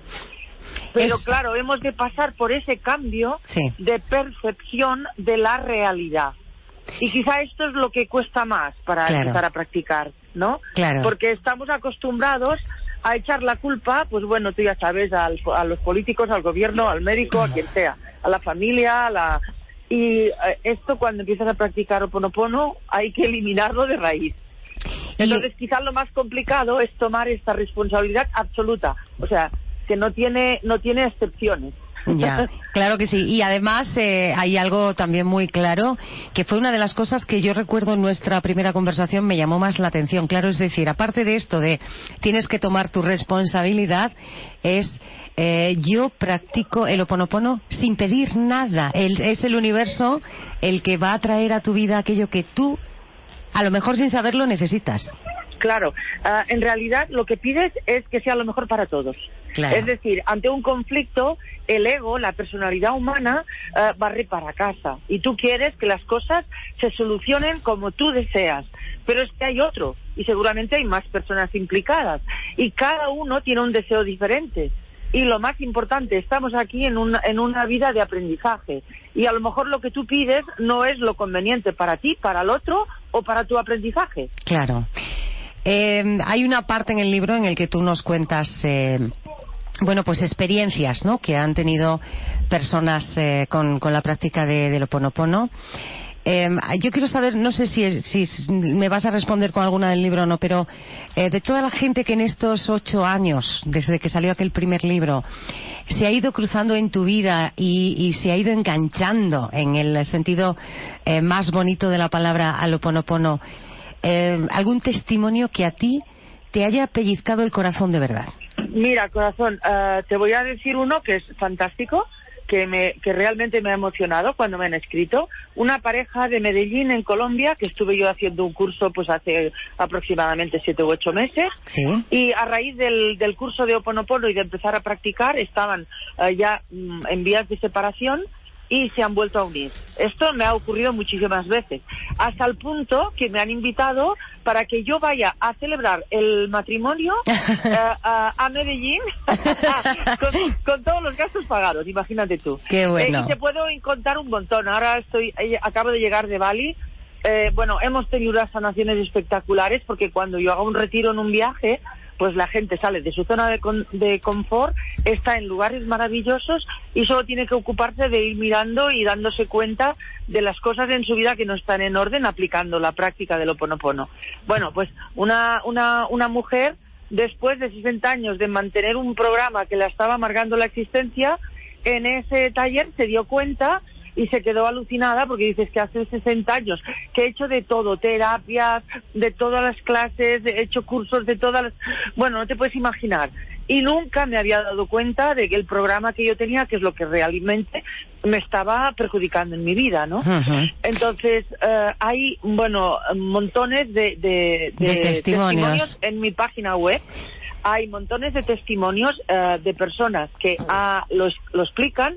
Pero es... claro, hemos de pasar por ese cambio sí. de percepción de la realidad. Y quizá esto es lo que cuesta más para claro. empezar a practicar, ¿no? Claro. Porque estamos acostumbrados a echar la culpa, pues bueno, tú ya sabes, al, a los políticos, al gobierno, al médico, a quien sea, a la familia, a la... Y eh, esto cuando empiezas a practicar Ho'oponopono hay que eliminarlo de raíz. Entonces y... quizás lo más complicado es tomar esta responsabilidad absoluta, o sea, que no tiene, no tiene excepciones. Ya, claro que sí. Y además eh, hay algo también muy claro, que fue una de las cosas que yo recuerdo en nuestra primera conversación, me llamó más la atención. Claro, es decir, aparte de esto de tienes que tomar tu responsabilidad, es eh, yo practico el Ho'oponopono sin pedir nada. El, es el universo el que va a traer a tu vida aquello que tú, a lo mejor sin saberlo, necesitas. Claro, uh, en realidad lo que pides es que sea lo mejor para todos. Claro. Es decir, ante un conflicto, el ego, la personalidad humana, uh, barre para casa. Y tú quieres que las cosas se solucionen como tú deseas. Pero es que hay otro, y seguramente hay más personas implicadas. Y cada uno tiene un deseo diferente. Y lo más importante, estamos aquí en una, en una vida de aprendizaje. Y a lo mejor lo que tú pides no es lo conveniente para ti, para el otro o para tu aprendizaje. Claro. Eh, hay una parte en el libro en el que tú nos cuentas, eh, bueno, pues experiencias, ¿no?, que han tenido personas eh, con, con la práctica de, del Ho'oponopono. Eh, yo quiero saber, no sé si, si me vas a responder con alguna del libro o no, pero eh, de toda la gente que en estos ocho años, desde que salió aquel primer libro, se ha ido cruzando en tu vida y, y se ha ido enganchando en el sentido eh, más bonito de la palabra al Ho'oponopono, Eh, ¿algún testimonio que a ti te haya pellizcado el corazón de verdad? Mira, corazón, uh, te voy a decir uno que es fantástico, que, me, que realmente me ha emocionado cuando me han escrito. Una pareja de Medellín, en Colombia, que estuve yo haciendo un curso pues hace aproximadamente siete u ocho meses. ¿Sí? Y a raíz del, del curso de Ho'oponopono y de empezar a practicar, estaban uh, ya um, en vías de separación y se han vuelto a unir. Esto me ha ocurrido muchísimas veces, hasta el punto que me han invitado para que yo vaya a celebrar el matrimonio uh, a, a Medellín con, con todos los gastos pagados, imagínate tú. Qué bueno. Eh, y te puedo contar un montón. Ahora estoy, eh, acabo de llegar de Bali. Eh, bueno, hemos tenido unas sanaciones espectaculares, porque cuando yo hago un retiro en un viaje, pues la gente sale de su zona de, con, de confort, está en lugares maravillosos y solo tiene que ocuparse de ir mirando y dándose cuenta de las cosas en su vida que no están en orden, aplicando la práctica del Ho'oponopono. Bueno, pues una, una, una mujer, después de sesenta años de mantener un programa que la estaba amargando la existencia, en ese taller se dio cuenta y se quedó alucinada, porque dices que hace sesenta años que he hecho de todo, terapias, de todas las clases, he hecho cursos de todas las... Bueno, no te puedes imaginar. Y nunca me había dado cuenta de que el programa que yo tenía, que es lo que realmente me estaba perjudicando en mi vida, ¿no? Uh-huh. Entonces, uh, hay, bueno, montones de, de, de, de testimonios. testimonios en mi página web. Hay montones de testimonios uh, de personas que uh, los, lo explican.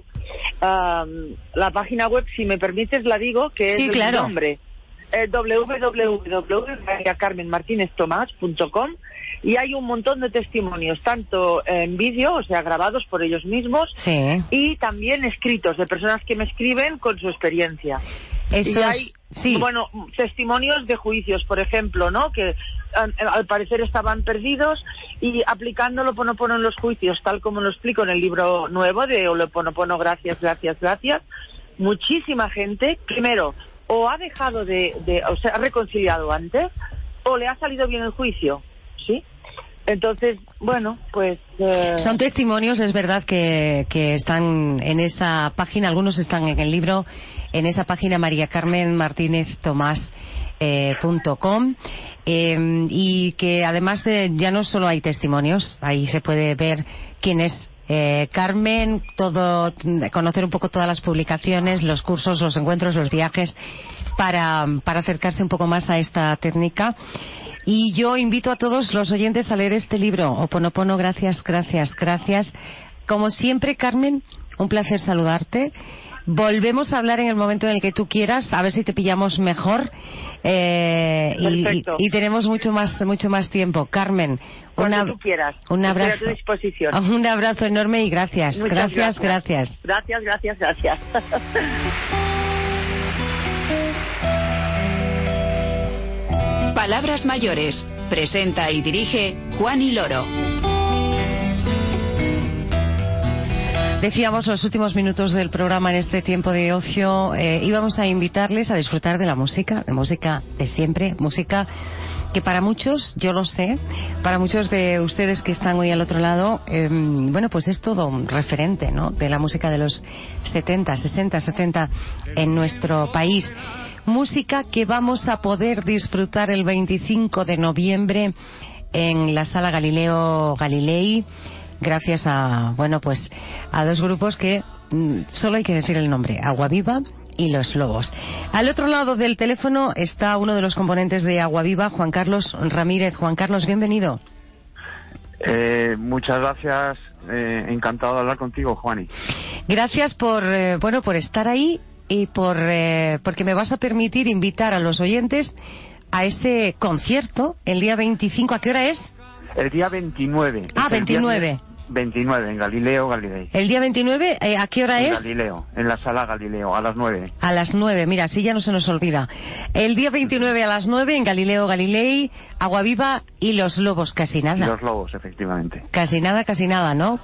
Um, la página web, si me permites, la digo, que sí, es claro. el nombre, eh, doble u doble u doble u punto maría carmen martínez tomás punto com. Y hay un montón de testimonios, tanto en vídeo, o sea, grabados por ellos mismos, sí. y también escritos, de personas que me escriben con su experiencia. Esos, y hay, sí. bueno, testimonios de juicios, por ejemplo, ¿no? Que al, al parecer estaban perdidos, y aplicando Lo Oponopono en los juicios, tal como lo explico en el libro nuevo de Lo Oponopono, gracias, gracias, gracias, muchísima gente, primero, o ha dejado de, de o sea, ha reconciliado antes, o le ha salido bien el juicio, ¿sí? Entonces, bueno, pues... Eh... Son testimonios, es verdad, que, que están en esa página, algunos están en el libro, en esa página María Carmen Martínez Tomás eh, punto com, eh, y que además de, ya no solo hay testimonios, ahí se puede ver quién es eh, Carmen, todo, conocer un poco todas las publicaciones, los cursos, los encuentros, los viajes, para, para acercarse un poco más a esta técnica. Y yo invito a todos los oyentes a leer este libro, Oponopono, gracias, gracias, gracias. Como siempre, Carmen, un placer saludarte. Volvemos a hablar en el momento en el que tú quieras, a ver si te pillamos mejor. Eh, y, y tenemos mucho más mucho más tiempo. Carmen, una, tú quieras. un abrazo. Estoy a tu disposición. Un abrazo enorme y gracias. Gracias, gracias. Gracias, gracias, gracias. Palabras mayores. Presenta y dirige Juani Loro. Decíamos los últimos minutos del programa en este tiempo de ocio, eh, íbamos a invitarles a disfrutar de la música, de música de siempre, música que para muchos, yo lo sé, para muchos de ustedes que están hoy al otro lado, eh, bueno, pues es todo un referente, ¿no?, de la música de los setenta, sesenta, setenta en nuestro país. Música que vamos a poder disfrutar el veinticinco de noviembre en la Sala Galileo Galilei, gracias a, bueno, pues a dos grupos que mmm, solo hay que decir el nombre, Agua Viva y Los Lobos. Al otro lado del teléfono está uno de los componentes de Agua Viva, Juan Carlos Ramírez. Juan Carlos, bienvenido. Eh, muchas gracias, eh, encantado de hablar contigo, Juani. Gracias por, eh, bueno, por estar ahí y por eh, porque me vas a permitir invitar a los oyentes a ese concierto el día veinticinco. ¿A qué hora es? El día veintinueve. Ah, veintinueve. veintinueve, en Galileo Galilei. El día veintinueve, eh, ¿a qué hora en es? Galileo, en la Sala Galileo, a las nueve. A las nueve, mira, así ya no se nos olvida. El día veintinueve a las nueve en Galileo Galilei, Agua Viva y Los Lobos, casi nada. Los Lobos, efectivamente. Casi nada, casi nada, ¿no?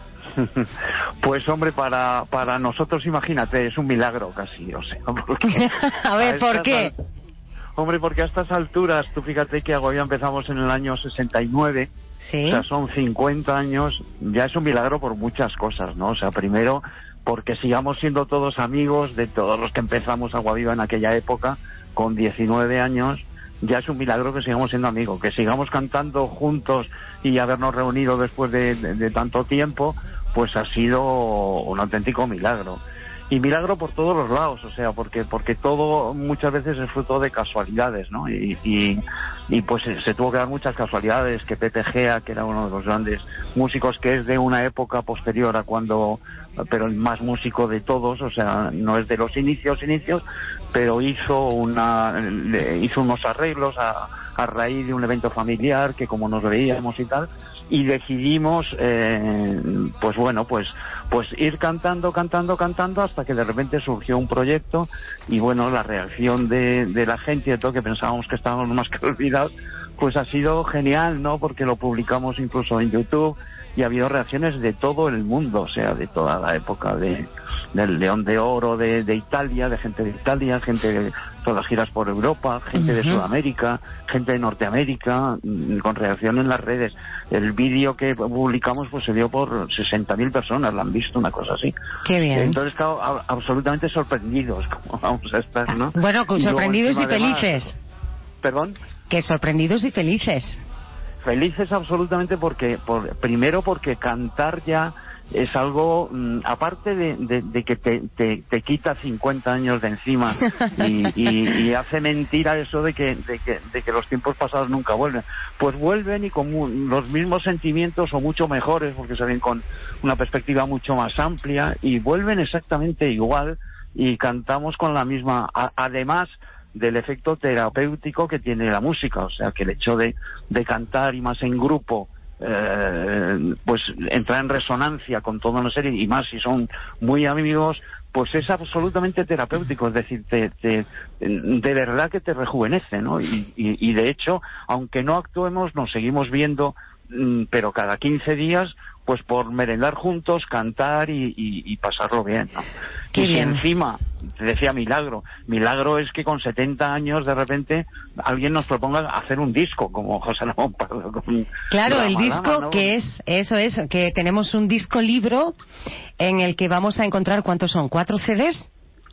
Pues hombre, para para nosotros, imagínate, es un milagro casi, o sea, porque a ver, ¿por qué? Al... Hombre, porque a estas alturas, tú fíjate que Agua Viva empezamos en el año sesenta y nueve, ¿sí? O sea, son cincuenta años, ya es un milagro por muchas cosas, ¿no? O sea, primero, porque sigamos siendo todos amigos de todos los que empezamos Agua Viva en aquella época, con diecinueve años, ya es un milagro que sigamos siendo amigos, que sigamos cantando juntos y habernos reunido después de, de, de tanto tiempo, pues ha sido un auténtico milagro. Y milagro por todos los lados, o sea, porque porque todo muchas veces es fruto de casualidades, ¿no? Y, y, y pues se, se tuvo que dar muchas casualidades, que Pepe Gea, que era uno de los grandes músicos, que es de una época posterior a cuando, pero el más músico de todos, o sea, no es de los inicios, inicios, pero hizo una hizo unos arreglos a, a raíz de un evento familiar, que como nos veíamos y tal, y decidimos eh, pues bueno pues pues ir cantando cantando cantando hasta que de repente surgió un proyecto, y bueno, la reacción de, de la gente y de todo, que pensábamos que estábamos más que olvidados, pues ha sido genial, ¿no? Porque lo publicamos incluso en YouTube y ha habido reacciones de todo el mundo, o sea, de toda la época de del León de Oro de, de Italia, de gente de Italia, gente de todas las giras por Europa, gente uh-huh. de Sudamérica, gente de Norteamérica, con reacción en las redes. El vídeo que publicamos pues se dio por sesenta mil personas, lo han visto, una cosa así. Qué bien. Entonces estamos absolutamente sorprendidos, como vamos a estar, ¿no? Bueno, y sorprendidos y felices. Además, ¿perdón? Que sorprendidos y felices. Felices absolutamente porque, por, primero porque cantar ya es algo, mmm, aparte de, de, de que te, te, te quita cincuenta años de encima y, y, y hace mentira eso de que, de, que, de que los tiempos pasados nunca vuelven. Pues vuelven y con los mismos sentimientos o mucho mejores, porque se ven con una perspectiva mucho más amplia, y vuelven exactamente igual y cantamos con la misma. A, además, del efecto terapéutico que tiene la música, o sea que el hecho de, de cantar y más en grupo, eh, pues entrar en resonancia con toda una serie, y más si son muy amigos, pues es absolutamente terapéutico, es decir, te, te, de verdad que te rejuvenece, ¿no? Y, y, y de hecho, aunque no actuemos, nos seguimos viendo, pero cada quince días, pues por merendar juntos, cantar y, y, y pasarlo bien, ¿no? Qué y bien. Si encima, te decía milagro, milagro es que con setenta años de repente alguien nos proponga hacer un disco, como José Ramón Pardo. Con claro, el Ramalama, disco, ¿no? que es, eso es, que tenemos un disco libro en el que vamos a encontrar, ¿cuántos son? ¿Cuatro C Ds?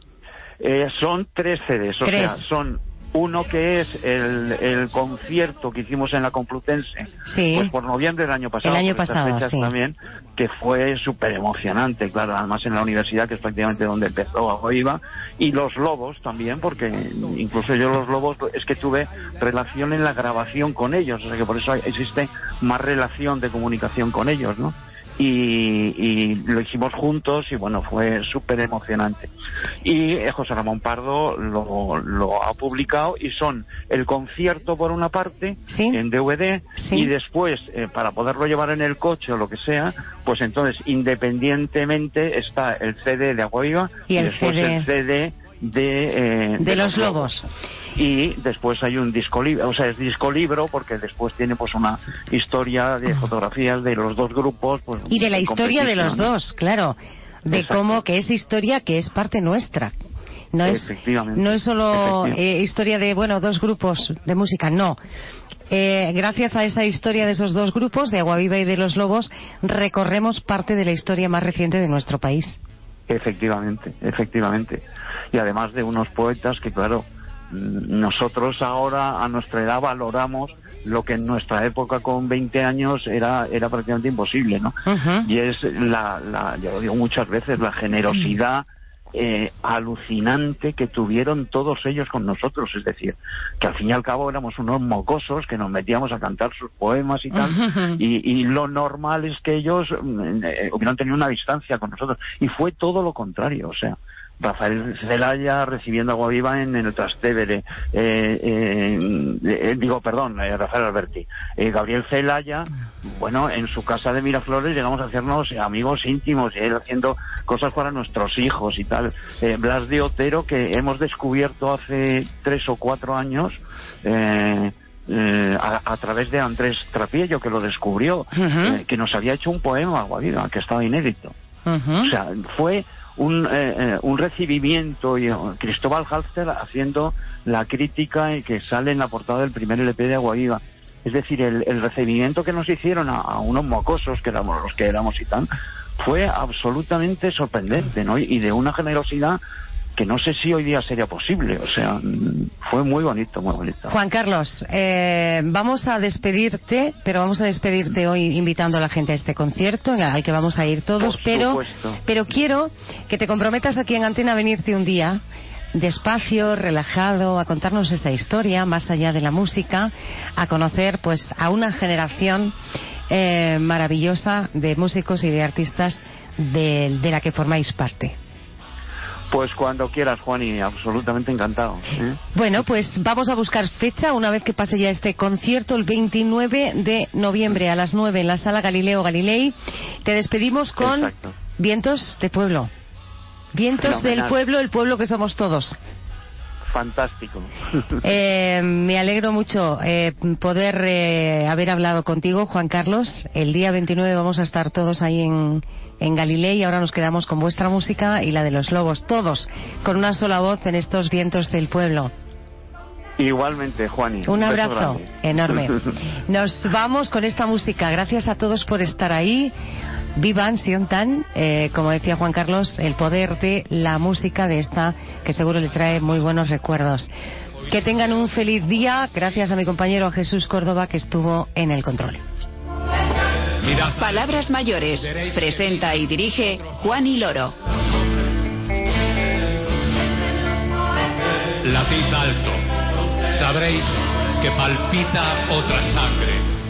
Eh, son tres C Ds, o tres. sea, son uno que es el, el concierto que hicimos en la Complutense, sí. pues por noviembre del año pasado, el año por estas pasado, fechas sí. también, que fue súper emocionante, claro, además en la universidad, que es prácticamente donde empezó Agua Viva, y Los Lobos también, porque incluso yo Los Lobos es que tuve relación en la grabación con ellos, o sea que por eso existe más relación de comunicación con ellos, ¿no? Y, y lo hicimos juntos y bueno, fue súper emocionante. Y eh, José Ramón Pardo lo, lo ha publicado y son el concierto por una parte, ¿sí? en D V D, sí. y después eh, para poderlo llevar en el coche o lo que sea, pues entonces independientemente está el C D de Agua Viva y, el y después C D... el C D de, eh, de, de los, los lobos. lobos y después hay un disco libro, o sea, es disco libro porque después tiene pues una historia de fotografías de los dos grupos, pues, y de la historia de los dos, claro, de exacto. Cómo que es historia que es parte nuestra. No es, no es solo eh, historia de, bueno, dos grupos de música, no. Eh, gracias a esa historia de esos dos grupos, de Agua Viva y de Los Lobos, recorremos parte de la historia más reciente de nuestro país. Efectivamente, efectivamente. Y además de unos poetas que, claro, nosotros ahora a nuestra edad valoramos lo que en nuestra época con veinte años era era prácticamente imposible, ¿no? Uh-huh. Y es la, la, yo lo digo muchas veces, la generosidad eh, alucinante que tuvieron todos ellos con nosotros, es decir, que al fin y al cabo éramos unos mocosos que nos metíamos a cantar sus poemas y tal, uh-huh. y, y lo normal es que ellos eh, hubieran tenido una distancia con nosotros, y fue todo lo contrario, o sea, Rafael Celaya recibiendo Agua Viva en, en el Trastevere, eh, eh, eh, digo, perdón, eh, Rafael Alberti, eh, Gabriel Celaya, bueno, en su casa de Miraflores llegamos a hacernos amigos íntimos, y él haciendo cosas para nuestros hijos y tal. Eh, Blas de Otero, que hemos descubierto hace tres o cuatro años, eh, Eh, a, a través de Andrés Trapiello, que lo descubrió, uh-huh. eh, que nos había hecho un poema Agua Viva, que estaba inédito. Uh-huh. O sea, fue un, eh, eh, un recibimiento, y uh, Cristóbal Halster haciendo la crítica y que sale en la portada del primer L P de Agua Viva. Es decir, el, el recibimiento que nos hicieron a, a unos mocosos, que éramos los que éramos y tal, fue absolutamente sorprendente, ¿no? Y, y de una generosidad que no sé si hoy día sería posible, o sea, fue muy bonito, muy bonito. Juan Carlos, eh, vamos a despedirte, pero vamos a despedirte hoy invitando a la gente a este concierto, al que vamos a ir todos, pero, pero quiero que te comprometas aquí en Antena a venirte un día, despacio, relajado, a contarnos esa historia, más allá de la música, a conocer pues a una generación eh, maravillosa de músicos y de artistas de, de la que formáis parte. Pues cuando quieras, Juan, y absolutamente encantado, ¿eh? Bueno, pues vamos a buscar fecha una vez que pase ya este concierto, el veintinueve de noviembre a las nueve en la Sala Galileo Galilei. Te despedimos con Exacto. Vientos de Pueblo. Vientos Fenomenal. Del pueblo, el pueblo que somos todos. Fantástico. Eh, me alegro mucho eh, poder eh, haber hablado contigo, Juan Carlos. El día veintinueve vamos a estar todos ahí en, en Galilei, y ahora nos quedamos con vuestra música y la de Los Lobos, todos con una sola voz en estos Vientos del Pueblo. Igualmente, Juani. Un abrazo enorme. Nos vamos con esta música. Gracias a todos por estar ahí. Vivan, sientan, eh, como decía Juan Carlos, el poder de la música, de esta que seguro le trae muy buenos recuerdos. Que tengan un feliz día. Gracias a mi compañero Jesús Córdoba, que estuvo en el control. Palabras mayores. Presenta y dirige Juani Loro. Latid alto. Sabréis que palpita otra sangre.